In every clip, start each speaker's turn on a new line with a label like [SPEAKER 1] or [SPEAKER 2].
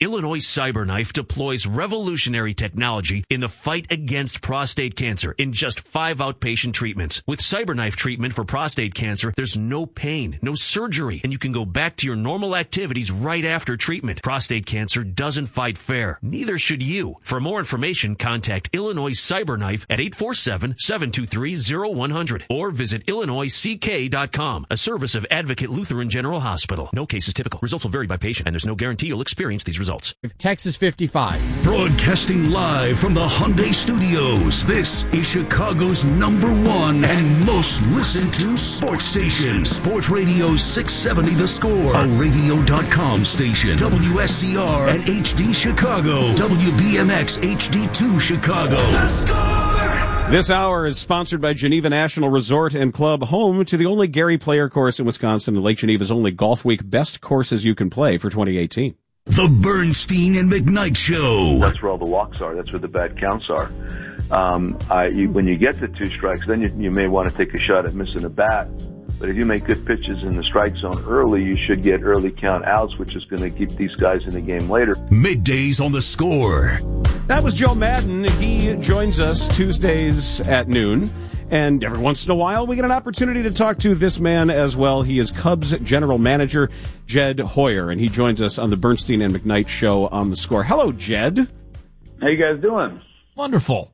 [SPEAKER 1] Illinois CyberKnife deploys revolutionary technology in the fight against prostate cancer in just 5 outpatient treatments. With CyberKnife treatment for prostate cancer, there's no pain, no surgery, and you can go back to your normal activities right after treatment. Prostate cancer doesn't fight fair. Neither should you. For more information, contact Illinois CyberKnife at 847-723-0100 or visit IllinoisCK.com, a service of Advocate Lutheran General Hospital. No case is typical. Results will vary by patient, and there's no guarantee you'll experience these results.
[SPEAKER 2] Texas 55.
[SPEAKER 3] Broadcasting live from the Hyundai Studios, this is Chicago's #1 and most listened to sports station. Sports Radio 670 The Score, a radio.com station. WSCR and HD Chicago. WBMX HD2 Chicago. The Score!
[SPEAKER 4] This hour is sponsored by Geneva National Resort and Club, home to the only Gary Player course in Wisconsin and Lake Geneva's only Golf Week best courses you can play for 2018.
[SPEAKER 3] The Bernstein and McKnight Show.
[SPEAKER 5] That's where all the walks are. That's where the bad counts are. When you get to 2 strikes, then you may want to take a shot at missing a bat. But if you make good pitches in the strike zone early, you should get early count outs, which is going to keep these guys in the game later.
[SPEAKER 3] Middays on The Score.
[SPEAKER 4] That was Joe Madden. He joins us Tuesdays at noon. And every once in a while, we get an opportunity to talk to this man as well. He is Cubs general manager, Jed Hoyer, and he joins us on the Bernstein and McKnight Show on The Score. Hello, Jed.
[SPEAKER 5] How you guys doing?
[SPEAKER 2] Wonderful.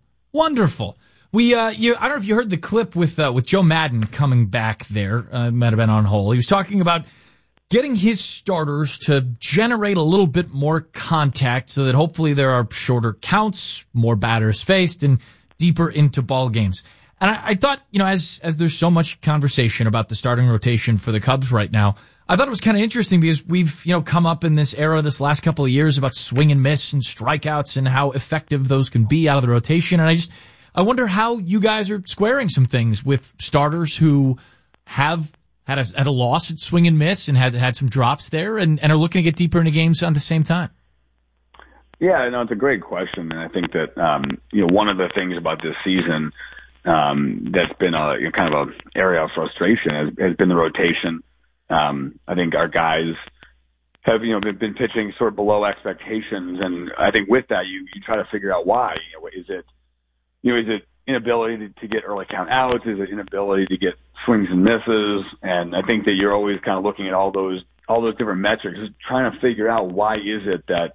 [SPEAKER 2] We, I don't know if you heard the clip with Joe Madden coming back there. Might have been on hold. He was talking about getting his starters to generate a little bit more contact so that hopefully there are shorter counts, more batters faced, and deeper into ball games. And I thought, as there's so much conversation about the starting rotation for the Cubs right now, I thought it was kind of interesting because we've, come up in this era, this last couple of years about swing and miss and strikeouts and how effective those can be out of the rotation. And I wonder how you guys are squaring some things with starters who have had a loss at swing and miss and had some drops there and are looking to get deeper into games at the same time.
[SPEAKER 6] Yeah, no, it's a great question. And I think that, one of the things about this season, that's been a kind of a area of frustration has been the rotation. I think our guys have been pitching sort of below expectations, and I think with that you try to figure out why. Is it inability to get early count outs? Is it inability to get swings and misses? And I think that you're always kind of looking at all those different metrics, trying to figure out why is it that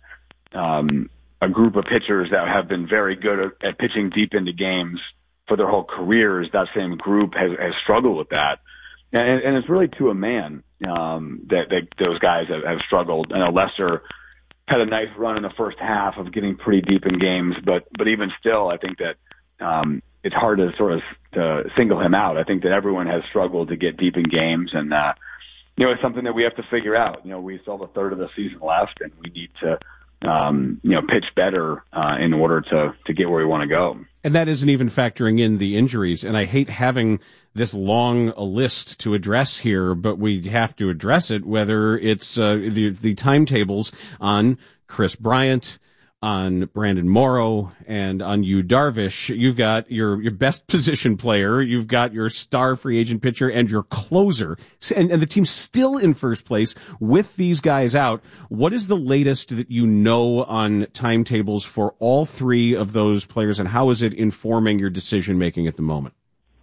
[SPEAKER 6] a group of pitchers that have been very good at pitching deep into games for their whole careers, that same group has struggled with that. And it's really to a man that those guys have struggled. I know Lester had a nice run in the first half of getting pretty deep in games, but even still, I think that it's hard to sort of to single him out. I think that everyone has struggled to get deep in games, and it's something that we have to figure out. We still have a third of the season left, and we need to pitch better in order to get where we want to go.
[SPEAKER 4] And that isn't even factoring in the injuries. And I hate having this long a list to address here, but we have to address it, whether it's the timetables on Chris Bryant, on Brandon Morrow, and on Yu Darvish. You've got your best position player, you've got your star free agent pitcher, and your closer. And the team's still in first place with these guys out. What is the latest that you know on timetables for all 3 of those players, and how is it informing your decision-making at the moment?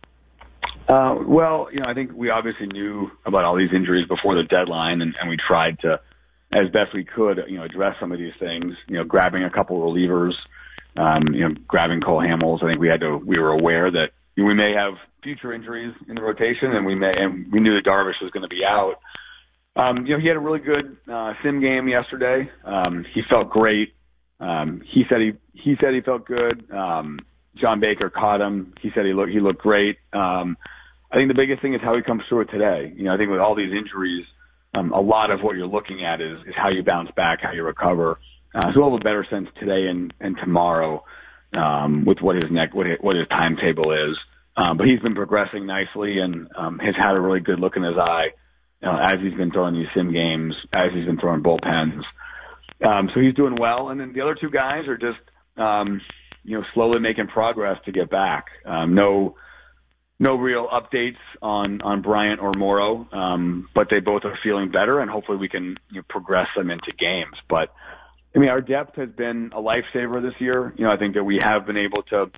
[SPEAKER 6] I think we obviously knew about all these injuries before the deadline, and we tried to, as best we could, address some of these things, grabbing a couple of relievers, grabbing Cole Hamels. I think we were aware that we may have future injuries in the rotation, and we knew that Darvish was going to be out. He had a really good sim game yesterday. He felt great. He said he felt good. John Baker caught him. He said he looked great. I think the biggest thing is how he comes through it today. I think with all these injuries, a lot of what you're looking at is how you bounce back, how you recover. So we'll have a better sense today and tomorrow with what his timetable is. But he's been progressing nicely and has had a really good look in his eye as he's been throwing these sim games, as he's been throwing bullpens. So he's doing well. And then the other 2 guys are just slowly making progress to get back. No real updates on Bryant or Morrow, but they both are feeling better, and hopefully we can progress them into games. But I mean, our depth has been a lifesaver this year. I think that we have been able to,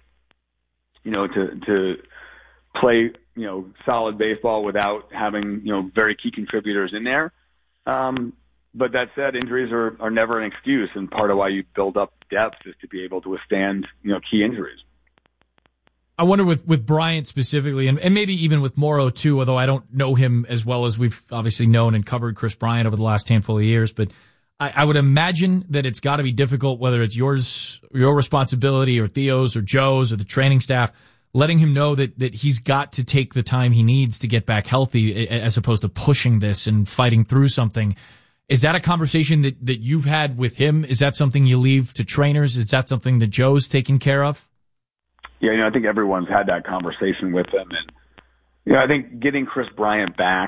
[SPEAKER 6] to play, solid baseball without having, very key contributors in there. But that said, injuries are never an excuse, and part of why you build up depth is to be able to withstand, key injuries.
[SPEAKER 2] I wonder with Bryant specifically, and maybe even with Morrow too, although I don't know him as well as we've obviously known and covered Chris Bryant over the last handful of years, but I would imagine that it's got to be difficult, whether it's your responsibility or Theo's or Joe's or the training staff, letting him know that he's got to take the time he needs to get back healthy as opposed to pushing this and fighting through something. Is that a conversation that you've had with him? Is that something you leave to trainers? Is that something that Joe's taking care of?
[SPEAKER 6] Yeah, I think everyone's had that conversation with him. And, I think getting Chris Bryant back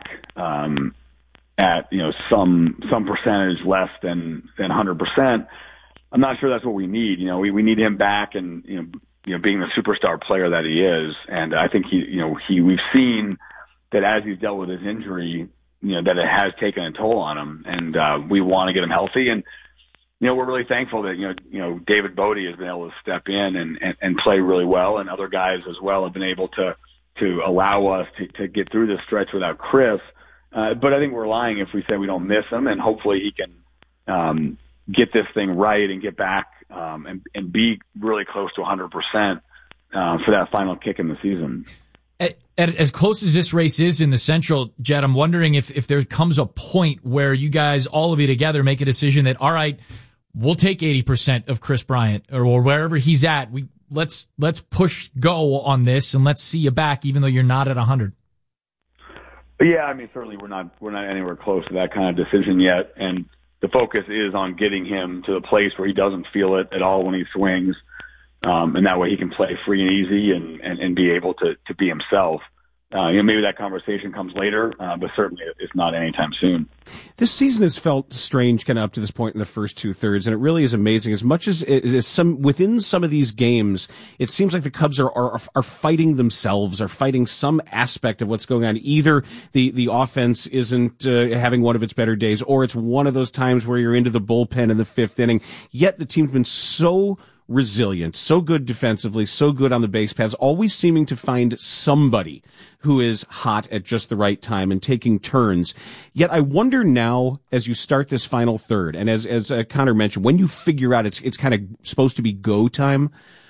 [SPEAKER 6] at, some percentage less than 100%, I'm not sure that's what we need. We need him back and, being the superstar player that he is. And I think we've seen that as he's dealt with his injury, that it has taken a toll on him, and we want to get him healthy. And, we're really thankful that, David Bodie has been able to step in and play really well, and other guys as well have been able to allow us to get through this stretch without Chris. But I think we're lying if we say we don't miss him, and hopefully he can get this thing right and get back and be really close to 100% for that final kick in the season.
[SPEAKER 2] As close as this race is in the Central, Jed, I'm wondering if there comes a point where you guys, all of you together, make a decision that, all right, we'll take 80% of Chris Bryant or wherever he's at. Let's push go on this and let's see you back, even though you're not at 100.
[SPEAKER 6] Yeah, I mean, certainly we're not anywhere close to that kind of decision yet, and the focus is on getting him to the place where he doesn't feel it at all when he swings, and that way he can play free and easy and be able to be himself. Maybe that conversation comes later, but certainly it's not anytime soon.
[SPEAKER 4] This season has felt strange kind of up to this point in the first 2/3, and it really is amazing. As much as within some of these games, it seems like the Cubs are fighting themselves, are fighting some aspect of what's going on. Either the offense isn't having one of its better days, or it's one of those times where you're into the bullpen in the fifth inning. Yet the team's been so resilient, so good defensively, so good on the base paths, always seeming to find somebody who is hot at just the right time and taking turns. Yet I wonder now, as you start this final third, and as Connor mentioned, when you figure out it's kind of supposed to be go time,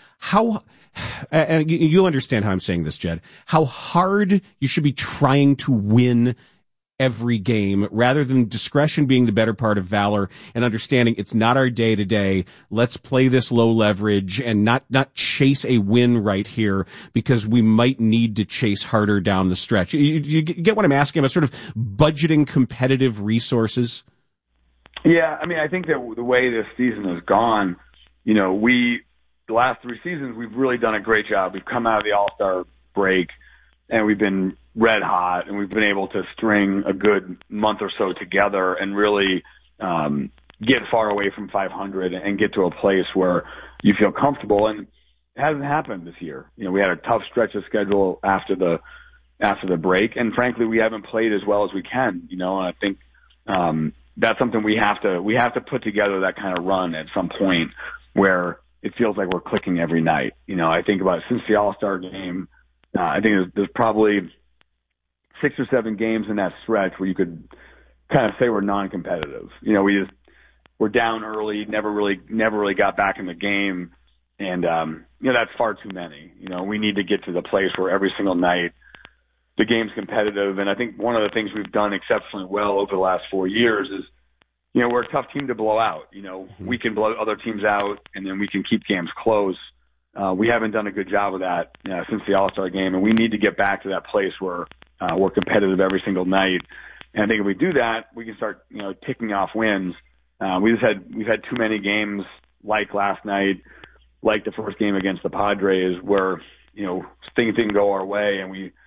[SPEAKER 4] and you'll understand how I'm saying this, Jed, how hard you should be trying to win every game, rather than discretion being the better part of valor and understanding it's not our day to day. Let's play this low leverage and not chase a win right here, because we might need to chase harder down the stretch. You get what I'm asking about, sort of budgeting competitive resources?
[SPEAKER 6] Yeah, I mean, I think that the way this season has gone, the last 3 seasons, we've really done a great job. We've come out of the All-Star break and we've been red hot, and we've been able to string a good month or so together and really get far away from 500 and get to a place where you feel comfortable. And it hasn't happened this year. We had a tough stretch of schedule after the break, and frankly, we haven't played as well as we can. And I think that's something we have to put together, that kind of run at some point where it feels like we're clicking every night. I think about since the All-Star game. I think there's probably 6 or 7 games in that stretch where you could kind of say we're non-competitive. We're down early, never really got back in the game, and that's far too many. We need to get to the place where every single night the game's competitive. And I think one of the things we've done exceptionally well over the last 4 years is, we're a tough team to blow out. We can blow other teams out, and then we can keep games close. We haven't done a good job of that since the All-Star game, and we need to get back to that place where we're competitive every single night. And I think if we do that, we can start, ticking off wins. We've had too many games like last night, like the first game against the Padres, where things didn't go our way, and we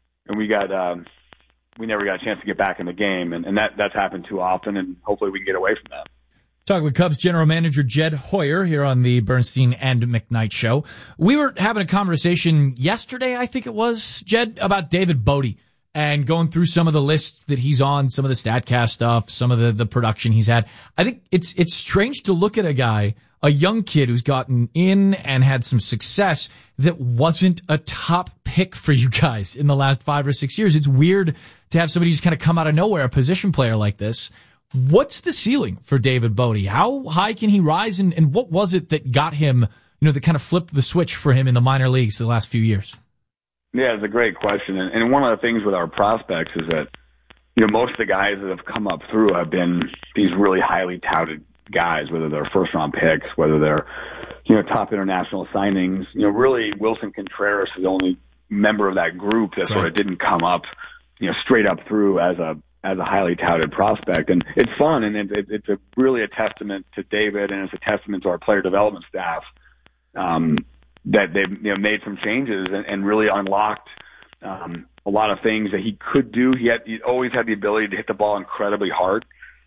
[SPEAKER 6] never got a chance to get back in the game, and that's happened too often, and hopefully we can get away from that.
[SPEAKER 2] Talking with Cubs general manager Jed Hoyer here on the Bernstein and McKnight show. We were having a conversation yesterday, I think it was, Jed, about David Bodie and going through some of the lists that he's on, some of the StatCast stuff, some of the production he's had, I think it's strange to look at a guy, a young kid who's gotten in and had some success that wasn't a top pick for you guys in the last 5 or 6 years. It's weird to have somebody just kind of come out of nowhere, a position player like this. What's the ceiling for David Bote? How high can he rise, and what was it that got him, that kind of flipped the switch for him in the minor leagues the last few years?
[SPEAKER 6] Yeah, it's a great question. And one of the things with our prospects is that, most of the guys that have come up through have been these really highly touted guys, whether they're first-round picks, whether they're, top international signings. Really, Wilson Contreras is the only member of that group that sort of didn't come up, straight up through as a highly touted prospect. And it's fun, and it's really a testament to David, and it's a testament to our player development staff, that they've made some changes and really unlocked a lot of things that he could do. He always had the ability to hit the ball incredibly hard.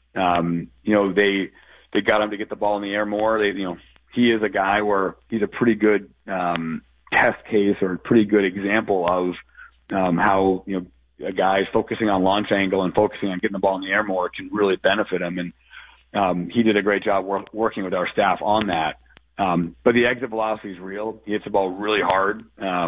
[SPEAKER 6] They got him to get the ball in the air more. He is a guy where he's a pretty good test case, or a pretty good example of how a guy focusing on launch angle and focusing on getting the ball in the air more can really benefit him. And he did a great job working with our staff on that. But the exit velocity is real. He hits the ball really hard.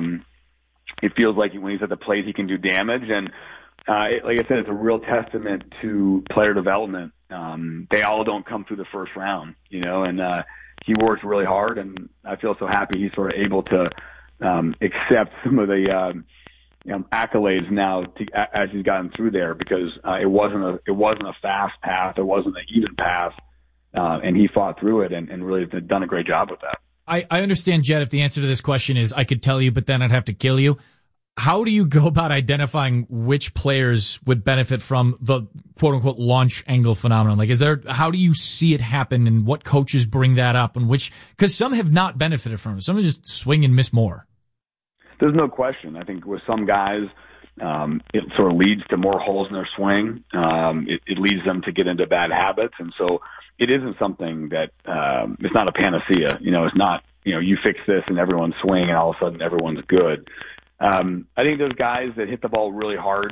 [SPEAKER 6] It feels like when he's at the plate, he can do damage. And like I said, it's a real testament to player development. They all don't come through the first round, and he works really hard. And I feel so happy he's sort of able to accept some of the accolades now as he's gotten through there, because it wasn't a fast path, it wasn't an even path. And he fought through it and really done a great job with that.
[SPEAKER 2] I understand, Jed, if the answer to this question is I could tell you, but then I'd have to kill you. How do you go about identifying which players would benefit from the quote-unquote launch angle phenomenon? How do you see it happen, and what coaches bring that up, and because some have not benefited from it. Some just swing and miss more.
[SPEAKER 6] There's no question. I think with some guys, it sort of leads to more holes in their swing. It leads them to get into bad habits. And so it isn't something that, it's not a panacea. It's not, you fix this and everyone's swing and all of a sudden everyone's good. I think there's guys that hit the ball really hard.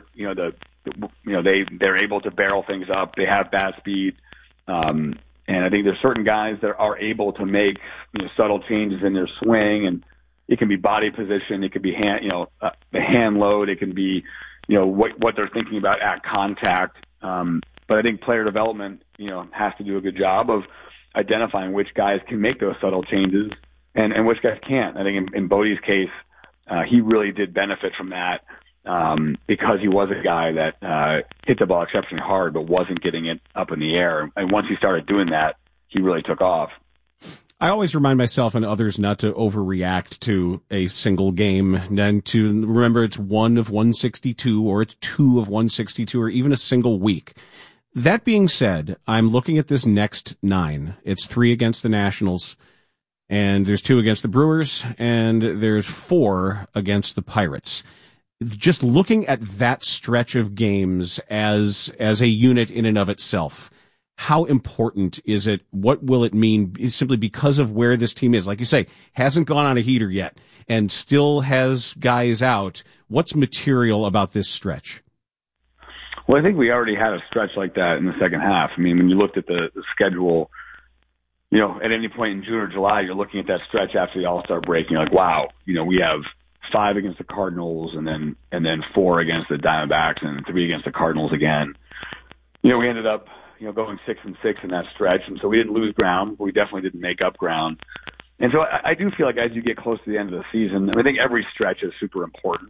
[SPEAKER 6] They're able to barrel things up. They have bat speed. And I think there's certain guys that are able to make, subtle changes in their swing, and it can be body position. It could be the hand load. It can be, what they're thinking about at contact. But I think player development, has to do a good job of identifying which guys can make those subtle changes and which guys can't. I think in Bote's case, he really did benefit from that, because he was a guy that hit the ball exceptionally hard but wasn't getting it up in the air. And once he started doing that, he really took off.
[SPEAKER 4] I always remind myself and others not to overreact to a single game, and to remember it's 1 of 162, or it's 2 of 162, or even a single week. That being said, I'm looking at this next 9. It's 3 against the Nationals, and there's 2 against the Brewers, and there's 4 against the Pirates. Just looking at that stretch of games as a unit in and of itself, how important is it? What will it mean? Simply because of where this team is, like you say, hasn't gone on a heater yet and still has guys out. What's material about this stretch?
[SPEAKER 6] Well, I think we already had a stretch like that in the second half. I mean, when you looked at the schedule, at any point in June or July, you're looking at that stretch after the All-Star break, and you're like, wow, we have 5 against the Cardinals and then 4 against the Diamondbacks and 3 against the Cardinals again. We ended up going 6-6 in that stretch. And so we didn't lose ground, but we definitely didn't make up ground. And so I do feel like as you get close to the end of the season, I think every stretch is super important.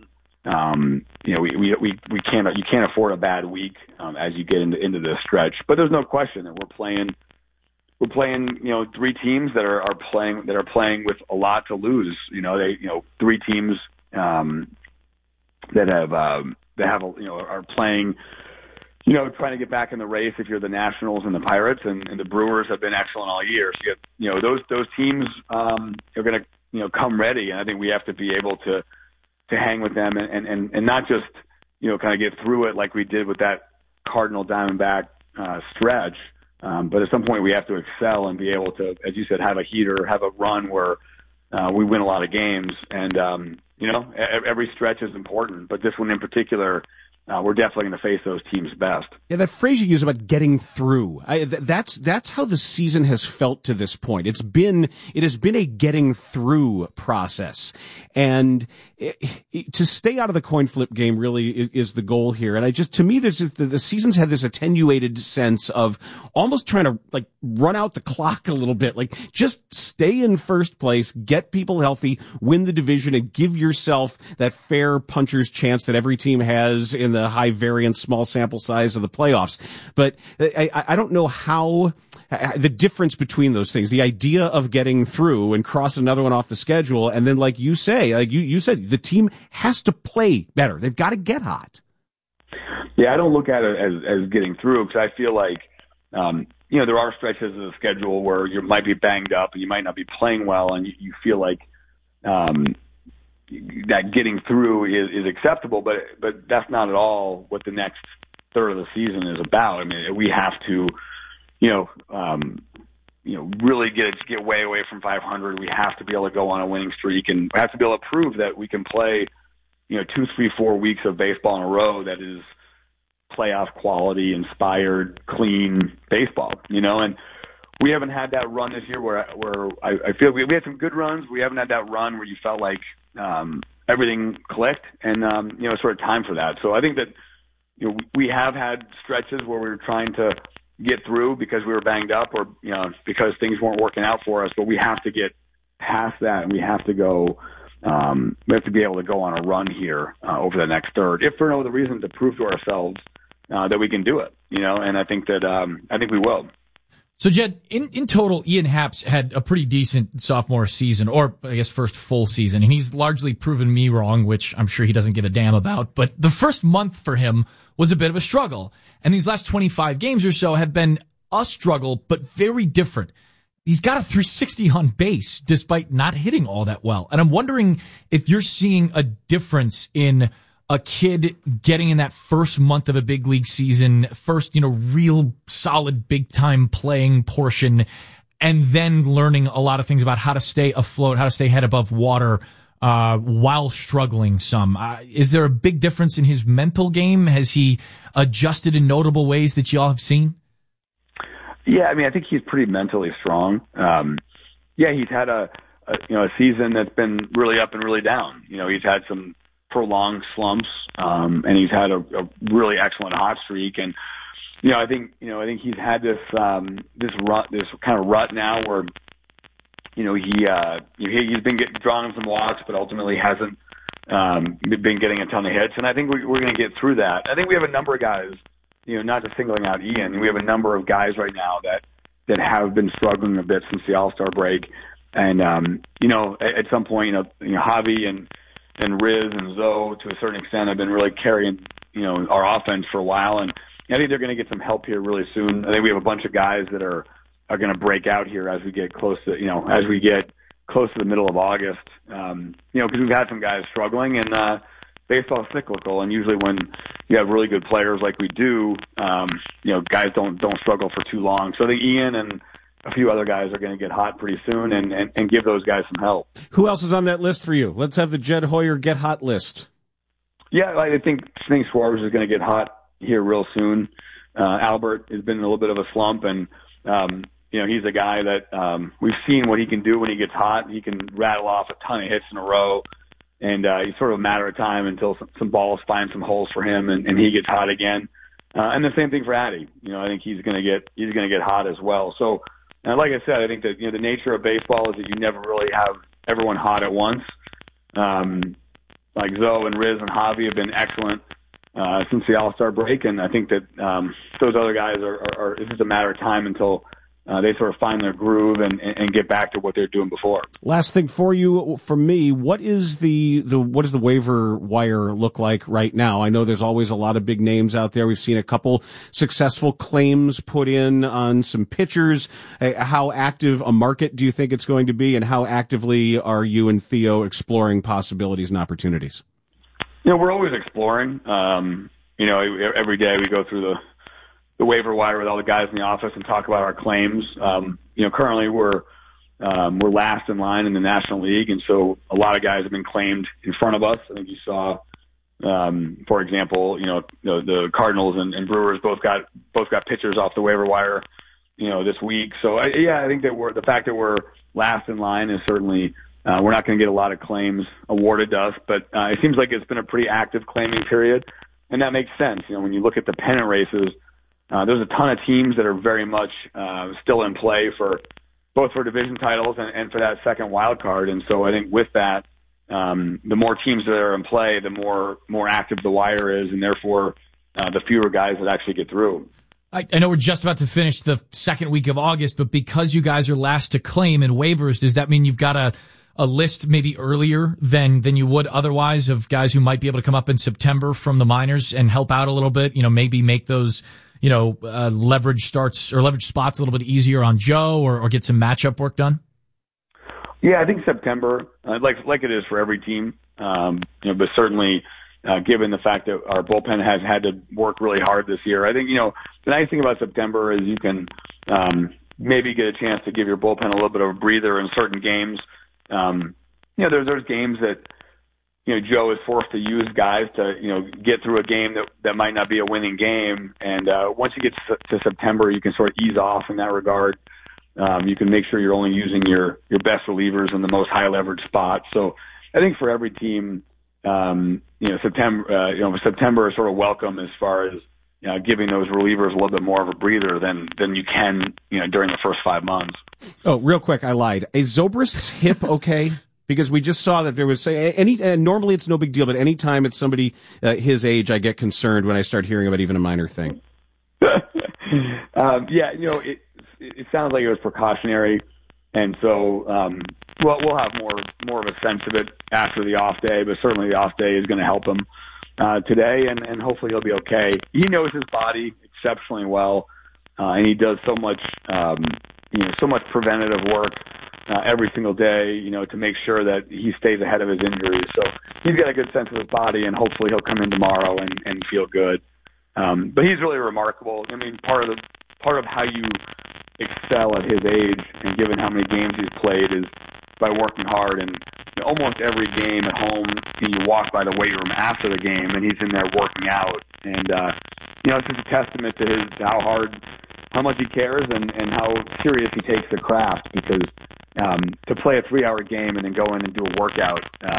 [SPEAKER 6] You can't afford a bad week, as you get into this stretch, but there's no question that we're playing, 3 teams that are playing with a lot to lose. 3 teams, that are playing, trying to get back in the race if you're the Nationals and the Pirates, and the Brewers have been excellent all year. So you have, those teams are going to come ready, and I think we have to be able to hang with them and not just kind of get through it like we did with that Cardinal Diamondback stretch, but at some point we have to excel and be able to, as you said, have a heater, have a run where we win a lot of games, and every stretch is important, but this one in particular we're definitely going to face those teams best.
[SPEAKER 4] Yeah, that phrase you use about getting through, that's how the season has felt to this point. It has been a getting through process. And to stay out of the coin flip game really is the goal here. And to me, the season's had this attenuated sense of almost trying to like run out the clock a little bit. Like just stay in first place, get people healthy, win the division, and give yourself that fair puncher's chance that every team has in the high variance, small sample size of the playoffs. But I don't know how the difference between those things, the idea of getting through and cross another one off the schedule. And then like you say, like you said, the team has to play better. They've got to get hot.
[SPEAKER 6] Yeah, I don't look at it as getting through because I feel like, there are stretches of the schedule where you might be banged up and you might not be playing well, and you feel like that getting through is acceptable, but that's not at all what the next third of the season is about. I mean, we have to, really get way away from 500. We have to be able to go on a winning streak, and we have to be able to prove that we can play, 2, 3, 4 weeks of baseball in a row that is playoff quality, inspired, clean baseball, and we haven't had that run this year where I feel we had some good runs. We haven't had that run where you felt like everything clicked, and it's sort of time for that. So I think that we have had stretches where we were trying to get through because we were banged up or because things weren't working out for us. But we have to get past that, and we have to go. We have to be able to go on a run here over the next third, if for no other reason to prove to ourselves that we can do it. And I think we will.
[SPEAKER 2] So, Jed, in total, Ian Happ's had a pretty decent sophomore season, or I guess first full season, and he's largely proven me wrong, which I'm sure he doesn't give a damn about. But the first month for him was a bit of a struggle, and these last 25 games or so have been a struggle, but very different. He's got a 360 on base despite not hitting all that well, and I'm wondering if you're seeing a difference in a kid getting in that first month of a big league season, first, real solid big time playing portion, and then learning a lot of things about how to stay afloat, how to stay head above water, while struggling some. Is there a big difference in his mental game? Has he adjusted in notable ways that y'all have seen?
[SPEAKER 6] Yeah, I mean, I think he's pretty mentally strong. He's had a season that's been really up and really down. He's had some prolonged slumps, and he's had a really excellent hot streak. And I think he's had this kind of rut now where he's been drawing some walks, but ultimately hasn't been getting a ton of hits. And I think we're going to get through that. I think we have a number of guys, not just singling out Ian. We have a number of guys right now that have been struggling a bit since the All-Star break. And at some point, Javi and Riz and Zoe, to a certain extent, have been really carrying, our offense for a while. And I think they're going to get some help here really soon. I think we have a bunch of guys that are going to break out here as we get close to, the middle of August. Because we've had some guys struggling, and baseball is cyclical. And usually when you have really good players like we do, guys don't struggle for too long. So I think Ian and a few other guys are going to get hot pretty soon and give those guys some help.
[SPEAKER 4] Who else is on that list for you? Let's have the Jed Hoyer get hot list.
[SPEAKER 6] Yeah, I think Suarez is going to get hot here real soon. Albert has been in a little bit of a slump, and he's a guy that we've seen what he can do when he gets hot. He can rattle off a ton of hits in a row, and it's sort of a matter of time until some balls find some holes for him, and he gets hot again. And the same thing for Addy. I think he's going to get hot as well. So. And like I said, I think that the nature of baseball is that you never really have everyone hot at once. Like Zoe and Riz and Javi have been excellent since the All-Star break, and I think that those other guys are it's just a matter of time until they sort of find their groove and get back to what they're doing before.
[SPEAKER 4] Last thing for you, from me, what is the waiver wire look like right now? I know there's always a lot of big names out there. We've seen a couple successful claims put in on some pitchers. How active a market do you think it's going to be, and how actively are you and Theo exploring possibilities and opportunities?
[SPEAKER 6] We're always exploring. Every day we go through the waiver wire with all the guys in the office and talk about our claims. Currently we're last in line in the National League, and so a lot of guys have been claimed in front of us. I think you saw For example, the Cardinals and Brewers both got pitchers off the waiver wire, this week. So I think that the fact that we're last in line is certainly, we're not going to get a lot of claims awarded to us, but it seems like it's been a pretty active claiming period, and that makes sense. When you look at the pennant races, there's a ton of teams that are very much still in play for both for division titles and for that second wild card. And so I think with that, the more teams that are in play, the more active the wire is, and therefore the fewer guys that actually get through.
[SPEAKER 2] I know we're just about to finish the second week of August, but because you guys are last to claim in waivers, does that mean you've got a list maybe earlier than you would otherwise of guys who might be able to come up in September from the minors and help out a little bit? Maybe make those leverage starts or leverage spots a little bit easier on Joe or get some matchup work done?
[SPEAKER 6] Yeah, I think September, like it is for every team, but certainly given the fact that our bullpen has had to work really hard this year, I think, the nice thing about September is you can maybe get a chance to give your bullpen a little bit of a breather in certain games. There's games that, Joe is forced to use guys to, get through a game that might not be a winning game. And once you get to September, you can sort of ease off in that regard. You can make sure you're only using your best relievers in the most high leverage spots. So I think for every team, September is sort of welcome as far as giving those relievers a little bit more of a breather than you can, during the first 5 months.
[SPEAKER 4] Oh, real quick, I lied. Is Zobrist's hip okay? Because we just saw that there was normally it's no big deal, but anytime it's somebody his age, I get concerned when I start hearing about even a minor thing. It sounds like it was precautionary, and so we'll have more of a sense of it after the off day. But certainly the off day is going to help him today, and hopefully he'll be okay. He knows his body exceptionally well, and he does so much preventative work every single day, to make sure that he stays ahead of his injuries. So he's got a good sense of his body, and hopefully he'll come in tomorrow and feel good. But he's really remarkable. I mean, part of how you excel at his age, and given how many games he's played, is by working hard. And almost every game at home, you walk by the weight room after the game, and he's in there working out. And it's just a testament to how much he cares and how serious he takes the craft. Because to play a 3-hour game and then go in and do a workout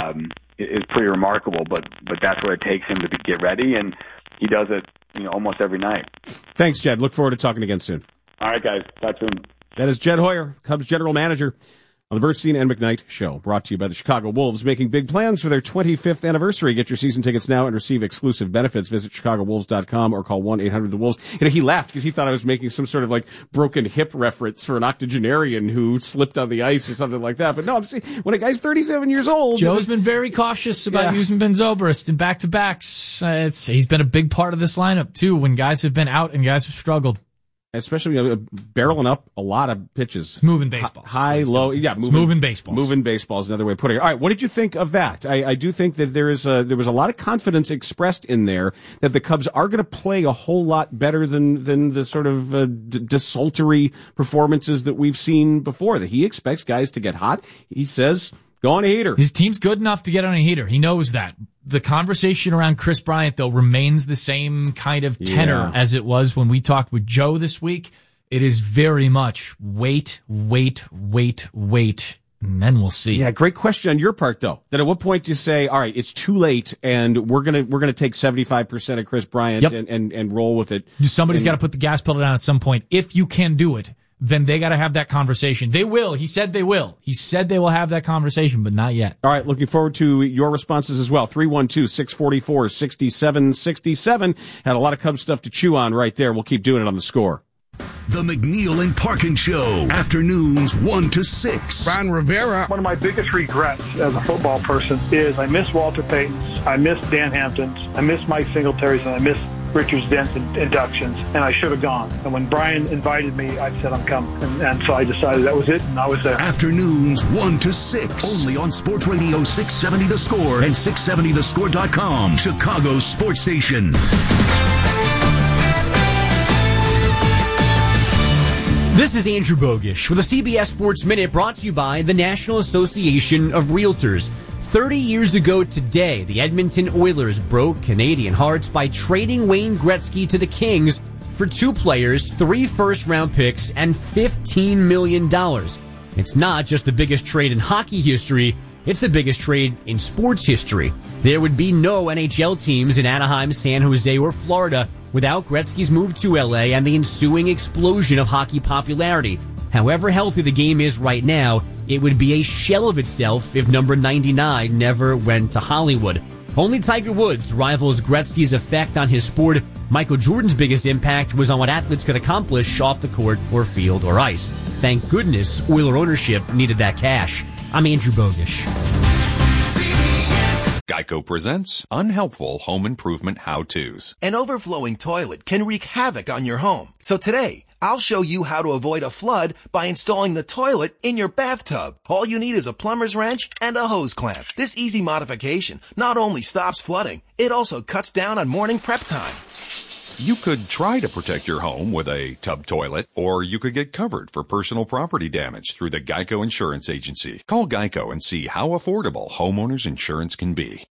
[SPEAKER 4] is pretty remarkable. But that's what it takes him to get ready, and he does it almost every night. Thanks, Jed. Look forward to talking again soon. All right, guys. Talk soon. That is Jed Hoyer, Cubs general manager, on the Bernstein and McKnight Show, brought to you by the Chicago Wolves, making big plans for their 25th anniversary. Get your season tickets now and receive exclusive benefits. Visit ChicagoWolves.com or call 1-800-THE-WOLVES. He laughed because he thought I was making some sort of broken hip reference for an octogenarian who slipped on the ice or something like that. But no, I'm saying when a guy's 37 years old.
[SPEAKER 2] Joe's been very cautious about using Ben Zobrist in back-to-backs. He's been a big part of this lineup, too, when guys have been out and guys have struggled.
[SPEAKER 4] Especially barreling up a lot of pitches.
[SPEAKER 2] It's moving baseballs.
[SPEAKER 4] High, low,
[SPEAKER 2] moving baseballs.
[SPEAKER 4] Moving baseballs, another way of putting it. All right, what did you think of that? I do think that there was a lot of confidence expressed in there that the Cubs are going to play a whole lot better than the sort of desultory performances that we've seen before. That he expects guys to get hot. He says, go on a heater.
[SPEAKER 2] His team's good enough to get on a heater. He knows that. The conversation around Kris Bryant, though, remains the same kind of tenor as it was when we talked with Joe this week. It is very much wait, and then we'll see.
[SPEAKER 4] Yeah, great question on your part, though. That at what point do you say, all right, it's too late, and we're gonna take 75% of Kris Bryant and roll with it?
[SPEAKER 2] Somebody's got to put the gas pedal down at some point. If you can do it, then they got to have that conversation. They will. He said they will. He said they will have that conversation, but not yet.
[SPEAKER 4] All right, looking forward to your responses as well. 312-644-6767. Had a lot of Cubs stuff to chew on right there. We'll keep doing it on The Score.
[SPEAKER 3] The McNeil and Parkin Show, afternoons 1 to 6.
[SPEAKER 7] Ron Rivera.
[SPEAKER 8] One of my biggest regrets as a football person is I miss Walter Payton's, I miss Dan Hampton's, I miss Mike Singletary's, and I miss Richard Dent's inductions, and I should have gone. And when Brian invited me, I said I'm coming. And so I decided that was it, and I was there.
[SPEAKER 3] Afternoons 1 to 6. Only on Sports Radio 670 The Score and 670thescore.com. Chicago's sports station.
[SPEAKER 9] This is Andrew Bogish with a CBS Sports Minute brought to you by the National Association of Realtors.
[SPEAKER 7] 30 years ago today, the Edmonton Oilers broke Canadian hearts by trading Wayne Gretzky to the Kings for 2 players, 3 first-round picks, and $15 million. It's not just the biggest trade in hockey history, it's the biggest trade in sports history. There would be no NHL teams in Anaheim, San Jose, or Florida without Gretzky's move to LA and the ensuing explosion of hockey popularity. However healthy the game is right now, it would be a shell of itself if number 99 never went to Hollywood. Only Tiger Woods rivals Gretzky's effect on his sport. Michael Jordan's biggest impact was on what athletes could accomplish off the court or field or ice. Thank goodness Oiler ownership needed that cash. I'm Andrew Bogish.
[SPEAKER 9] Geico presents unhelpful home improvement how-tos.
[SPEAKER 10] An overflowing toilet can wreak havoc on your home. So today, I'll show you how to avoid a flood by installing the toilet in your bathtub. All you need is a plumber's wrench and a hose clamp. This easy modification not only stops flooding, it also cuts down on morning prep time.
[SPEAKER 9] You could try to protect your home with a tub toilet, or you could get covered for personal property damage through the Geico Insurance Agency. Call Geico and see how affordable homeowners insurance can be.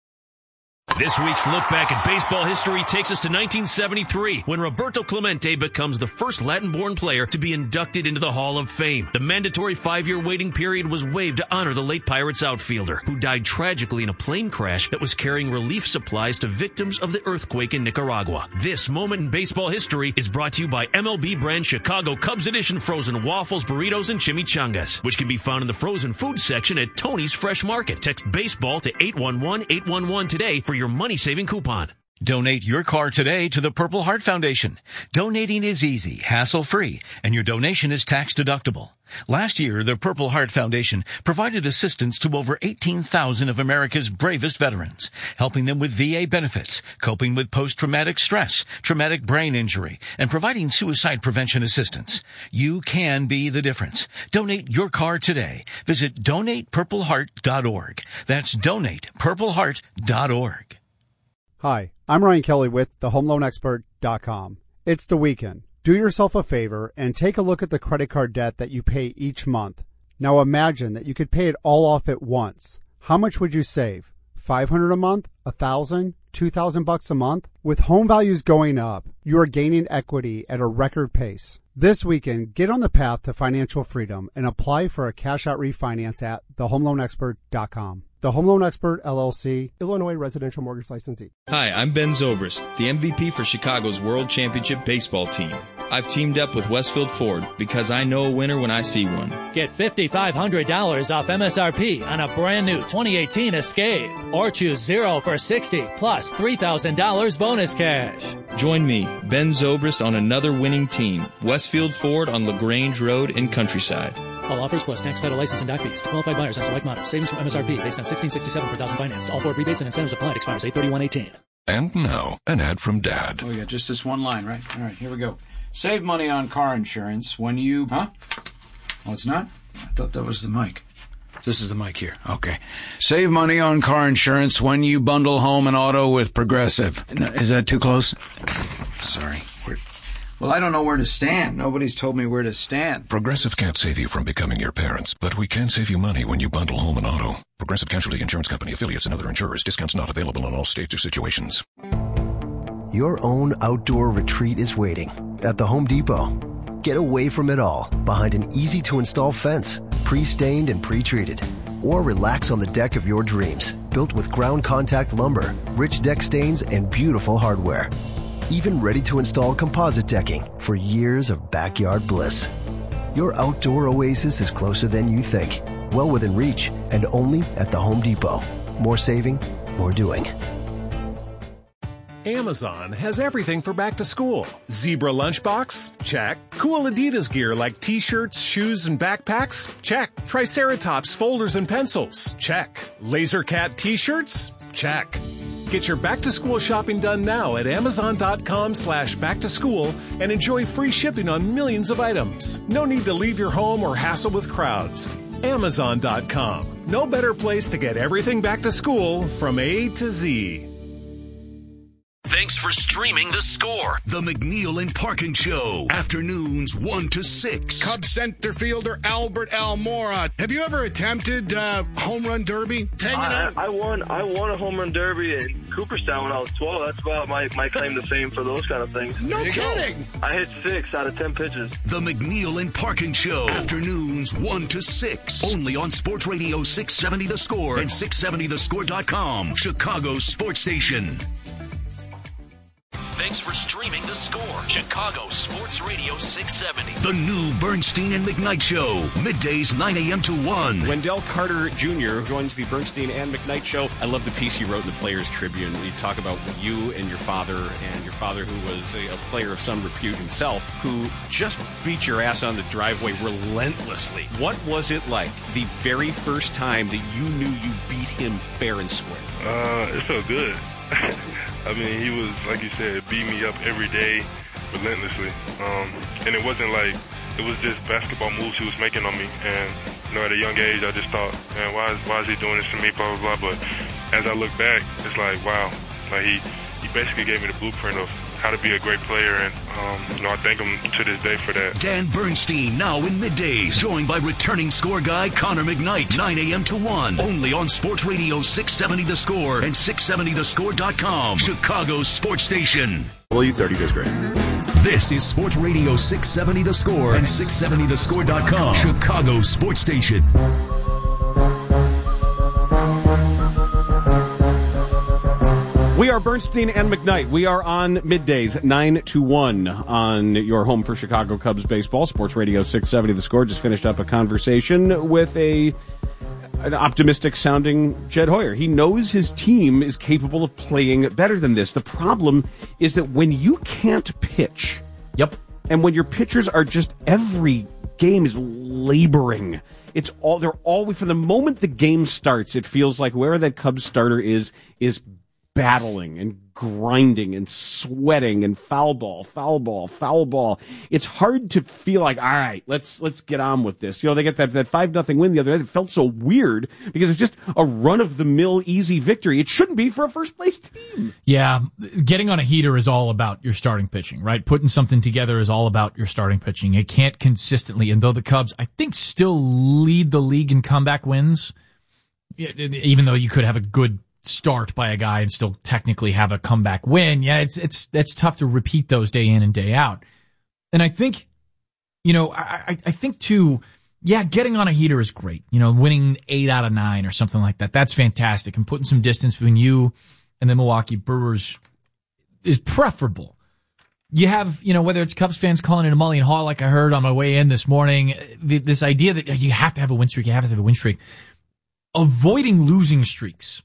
[SPEAKER 1] This week's look back at baseball history takes us to 1973, when Roberto Clemente becomes the first Latin-born player to be inducted into the Hall of Fame. The mandatory 5-year waiting period was waived to honor the late Pirates outfielder, who died tragically in a plane crash that was carrying relief supplies to victims of the earthquake in Nicaragua. This moment in baseball history is brought to you by MLB brand Chicago Cubs Edition frozen waffles, burritos, and chimichangas, which can be found in the frozen food section at Tony's Fresh Market. Text baseball to 811-811 today for your money-saving coupon.
[SPEAKER 11] Donate your car today to the Purple Heart Foundation. Donating is easy, hassle-free, and your donation is tax-deductible. Last year, the Purple Heart Foundation provided assistance to over 18,000 of America's bravest veterans, helping them with VA benefits, coping with post-traumatic stress, traumatic brain injury, and providing suicide prevention assistance. You can be the difference. Donate your car today. Visit DonatePurpleHeart.org. That's DonatePurpleHeart.org.
[SPEAKER 12] Hi, I'm Ryan Kelly with thehomeloanexpert.com. It's the weekend. Do yourself a favor and take a look at the credit card debt that you pay each month. Now imagine that you could pay it all off at once. How much would you save? $500 a month? $1,000? $2,000 a month? With home values going up, you are gaining equity at a record pace. This weekend, get on the path to financial freedom and apply for a cash-out refinance at thehomeloanexpert.com. The Home Loan Expert, LLC, Illinois Residential Mortgage Licensee.
[SPEAKER 13] Hi, I'm Ben Zobrist, the MVP for Chicago's World Championship baseball team. I've teamed up with Westfield Ford because I know a winner when I see one.
[SPEAKER 14] Get $5,500 off MSRP on a brand new 2018 Escape, or choose 0 for $60 plus $3,000 bonus cash.
[SPEAKER 13] Join me, Ben Zobrist, on another winning team. Westfield Ford on LaGrange Road in Countryside.
[SPEAKER 14] All offers plus tax, title, license, and doc fees to qualified buyers on select models. Savings from MSRP based on $1,667 per thousand financed. All Ford rebates and incentives applied. Expires 8/31/18.
[SPEAKER 3] And now, an ad from Dad.
[SPEAKER 15] Oh, yeah, just this one line, right? All right, here we go. Save money on car insurance when you... Huh? Oh, it's not? I thought that was the mic. This is the mic here. Okay. Save money on car insurance when you bundle home and auto with Progressive. Is that too close? Sorry. Well, I don't know where to stand. Nobody's told me where to stand.
[SPEAKER 3] Progressive can't save you from becoming your parents, but we can save you money when you bundle home and auto. Progressive Casualty Insurance Company, affiliates, and other insurers. Discounts not available in all states or situations.
[SPEAKER 16] Your own outdoor retreat is waiting at the Home Depot. Get away from it all behind an easy-to-install fence, pre-stained and pre-treated. Or relax on the deck of your dreams, built with ground contact lumber, rich deck stains, and beautiful hardware. Even ready-to-install composite decking for years of backyard bliss. Your outdoor oasis is closer than you think, well within reach, and only at the Home Depot. More saving, more doing.
[SPEAKER 17] Amazon has everything for back to school. Zebra lunchbox? Check. Cool Adidas gear like t-shirts, shoes, and backpacks? Check. Triceratops folders and pencils? Check. Laser Cat t-shirts? Check. Get your back-to-school shopping done now at Amazon.com/back-to-school and enjoy free shipping on millions of items. No need to leave your home or hassle with crowds. Amazon.com. No better place to get everything back to school from A to Z.
[SPEAKER 1] Thanks for streaming The Score.
[SPEAKER 3] The McNeil and Parkin Show. Afternoons 1 to 6.
[SPEAKER 18] Cubs center fielder Albert Almora. Have you ever attempted home run derby?
[SPEAKER 19] I won a home run derby in Cooperstown when I was 12. That's about my claim to fame for those kind of things.
[SPEAKER 18] No kidding.
[SPEAKER 19] I hit 6 out of 10 pitches.
[SPEAKER 3] The McNeil and Parkin Show. Afternoons 1 to 6. Only on Sports Radio 670 The Score and 670thescore.com. Chicago's sports station.
[SPEAKER 1] Thanks for streaming The Score. Chicago Sports Radio 670.
[SPEAKER 3] The new Bernstein and McKnight Show. Middays 9 a.m. to 1.
[SPEAKER 4] Wendell Carter Jr. joins the Bernstein and McKnight Show. I love the piece he wrote in the Players Tribune. You talk about you and your father who was a player of some repute himself, who just beat your ass on the driveway relentlessly. What was it like the very first time that you knew you beat him fair and square?
[SPEAKER 20] It felt good. I mean, he was, like you said, beat me up every day relentlessly. And it wasn't like, it was just basketball moves he was making on me. And, at a young age, I just thought, man, why is he doing this to me, blah, blah, blah. But as I look back, it's like, wow. Like, he basically gave me the blueprint of how to be a great player, and I thank him to this day for that.
[SPEAKER 3] Dan Bernstein now in middays, joined by returning score guy Connor McKnight, 9 a.m. to 1, only on Sports Radio 670 The Score and 670thescore.com, Chicago's sports station.
[SPEAKER 21] W30 is great.
[SPEAKER 3] This is Sports Radio 670 The Score and 670thescore.com, Chicago's sports station.
[SPEAKER 4] We are Bernstein and McKnight. We are on middays, 9 to 1 on your home for Chicago Cubs baseball. Sports Radio 670 The Score just finished up a conversation with an optimistic-sounding Jed Hoyer. He knows his team is capable of playing better than this. The problem is that when you can't pitch, and when your pitchers are just every game is laboring, they're always, from the moment the game starts, it feels like whoever that Cubs starter is battling and grinding and sweating and foul ball. It's hard to feel like, all right, let's get on with this. They get that 5-0 win the other night. It felt so weird because it's just a run-of-the-mill easy victory. It shouldn't be for a first-place team.
[SPEAKER 2] Yeah, getting on a heater is all about your starting pitching, right? Putting something together is all about your starting pitching. It can't consistently, and though the Cubs, I think, still lead the league in comeback wins, even though you could have a good start by a guy and still technically have a comeback win. Yeah, it's tough to repeat those day in and day out. And I think, I think too, getting on a heater is great. Winning 8 out of 9 or something like that. That's fantastic. And putting some distance between you and the Milwaukee Brewers is preferable. You have, whether it's Cubs fans calling it a mullion haul, like I heard on my way in this morning, this idea that you have to have a win streak, avoiding losing streaks.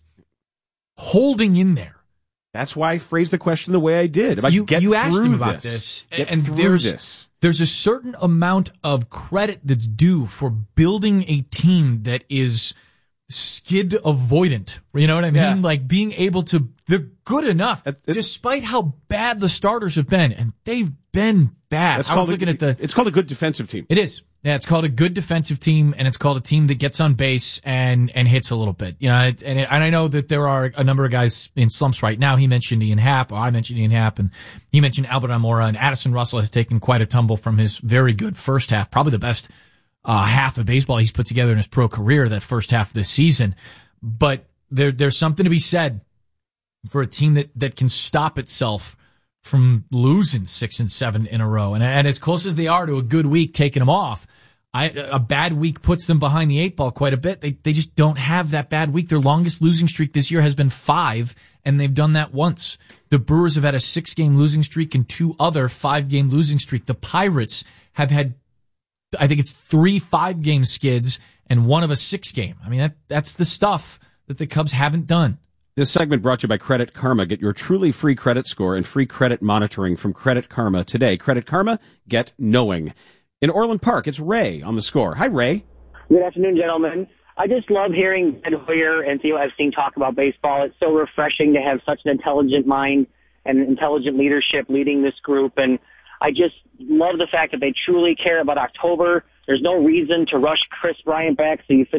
[SPEAKER 2] Holding in there.
[SPEAKER 4] That's why I phrased the question the way I did.
[SPEAKER 2] You asked him about this, and there's a certain amount of credit that's due for building a team that is skid avoidant. You know what I mean? Yeah. Like being able to, they're good enough, despite how bad the starters have been, and they've been bad.
[SPEAKER 4] It's called a good defensive team.
[SPEAKER 2] It is. Yeah, it's called a good defensive team, and it's called a team that gets on base and hits a little bit. And I know that there are a number of guys in slumps right now. He mentioned Ian Happ, or I mentioned Ian Happ, and he mentioned Albert Almora, and Addison Russell has taken quite a tumble from his very good first half, probably the best half of baseball he's put together in his pro career, that first half of this season. But there's something to be said for a team that can stop itself from losing 6 and 7 in a row. And as close as they are to a good week taking them off, a bad week puts them behind the 8 ball quite a bit. They just don't have that bad week. Their longest losing streak this year has been 5, and they've done that once. The Brewers have had a 6-game losing streak and 2 other 5-game losing streak. The Pirates have had, I think it's 3 5-game skids and 1 of a 6-game. I mean, that's the stuff that the Cubs haven't done.
[SPEAKER 4] This segment brought to you by Credit Karma. Get your truly free credit score and free credit monitoring from Credit Karma today. Credit Karma, get knowing. In Orland Park, it's Ray on the Score. Hi, Ray.
[SPEAKER 22] Good afternoon, gentlemen. I just love hearing Jed Hoyer and Theo Epstein talk about baseball. It's so refreshing to have such an intelligent mind and intelligent leadership leading this group. And I just love the fact that they truly care about October. There's no reason to rush Chris Bryant back, so you finished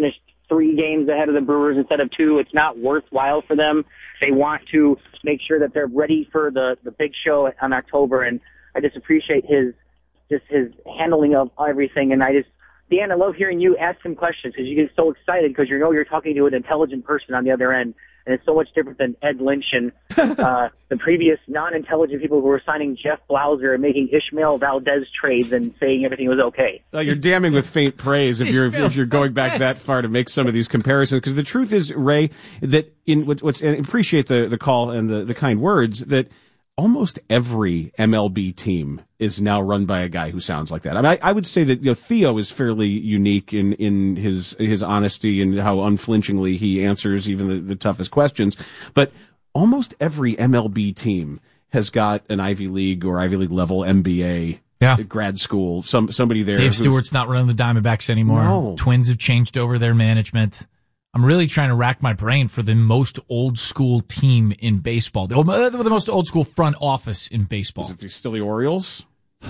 [SPEAKER 22] 3 games ahead of the Brewers instead of 2. It's not worthwhile for them. They want to make sure that they're ready for the big show on October, and I just appreciate his handling of everything. And Dan, I love hearing you ask him questions because you get so excited because you know you're talking to an intelligent person on the other end. And it's so much different than Ed Lynch and the previous non-intelligent people who were signing Jeff Blauser and making Ishmael Valdez trades and saying everything was okay.
[SPEAKER 4] You're damning with faint praise if you're going back that far to make some of these comparisons. Because the truth is, Ray, that and appreciate the call and the kind words, that almost every MLB team is now run by a guy who sounds like that. I mean, I would say that Theo is fairly unique in his honesty and how unflinchingly he answers even the toughest questions. But almost every MLB team has got an Ivy League or Ivy League level MBA. Grad school, somebody there.
[SPEAKER 2] Dave Stewart's not running the Diamondbacks anymore.
[SPEAKER 4] No.
[SPEAKER 2] Twins have changed over their management. I'm really trying to rack my brain for the most old school team in baseball. The most old school front office in baseball.
[SPEAKER 4] Is it still the Orioles?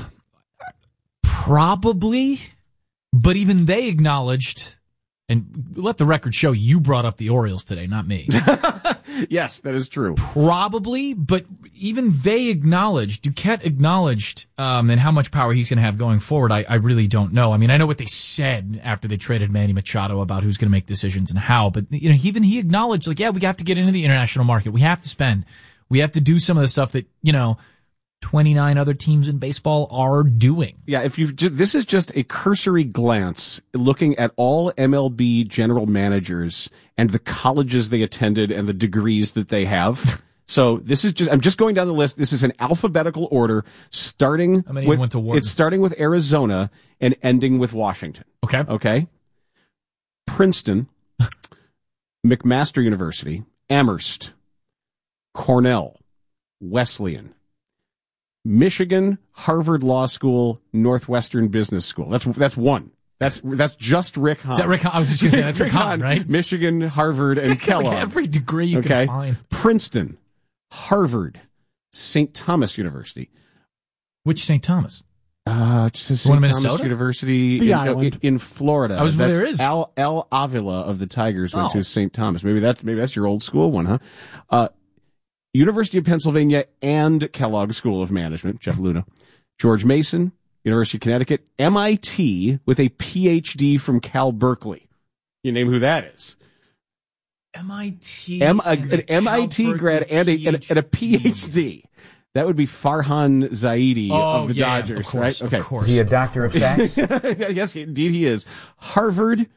[SPEAKER 2] Probably. But even they acknowledged, and let the record show you brought up the Orioles today, not me.
[SPEAKER 4] Yes, that is true.
[SPEAKER 2] Probably, but even they acknowledged, Duquette acknowledged, and how much power he's going to have going forward, I really don't know. I mean, I know what they said after they traded Manny Machado about who's going to make decisions and how, but even he acknowledged, we have to get into the international market. We have to spend. We have to do some of the stuff that, 29 other teams in baseball are doing.
[SPEAKER 4] Yeah, this is just a cursory glance looking at all MLB general managers and the colleges they attended and the degrees that they have. So I'm just going down the list. This is an alphabetical order starting
[SPEAKER 2] How many went to Wharton?
[SPEAKER 4] It's starting with Arizona and ending with Washington. Okay. Princeton, McMaster University, Amherst, Cornell, Wesleyan, Michigan, Harvard Law School, Northwestern Business School. That's one. That's just Rick Hahn.
[SPEAKER 2] Is that Rick Hahn? I was just going to say that's Rick Hahn, right?
[SPEAKER 4] Michigan, Harvard, and Kellogg.
[SPEAKER 2] Every degree you can find.
[SPEAKER 4] Princeton, Harvard, St. Thomas University.
[SPEAKER 2] Which St. Thomas?
[SPEAKER 4] Just says St. Thomas University in Florida.
[SPEAKER 2] There is.
[SPEAKER 4] Al Avila of the Tigers went to St. Thomas. Maybe that's your old school one, huh? University of Pennsylvania and Kellogg School of Management, Jeff Luna. George Mason, University of Connecticut. MIT with a PhD from Cal Berkeley. You name who that is.
[SPEAKER 2] MIT.
[SPEAKER 4] An MIT grad and a PhD. That would be Farhan Zaidi of the Dodgers,
[SPEAKER 2] of course,
[SPEAKER 4] right? Okay.
[SPEAKER 2] Of course.
[SPEAKER 5] Is he a doctor of sex?
[SPEAKER 4] Yes, indeed he is. Harvard,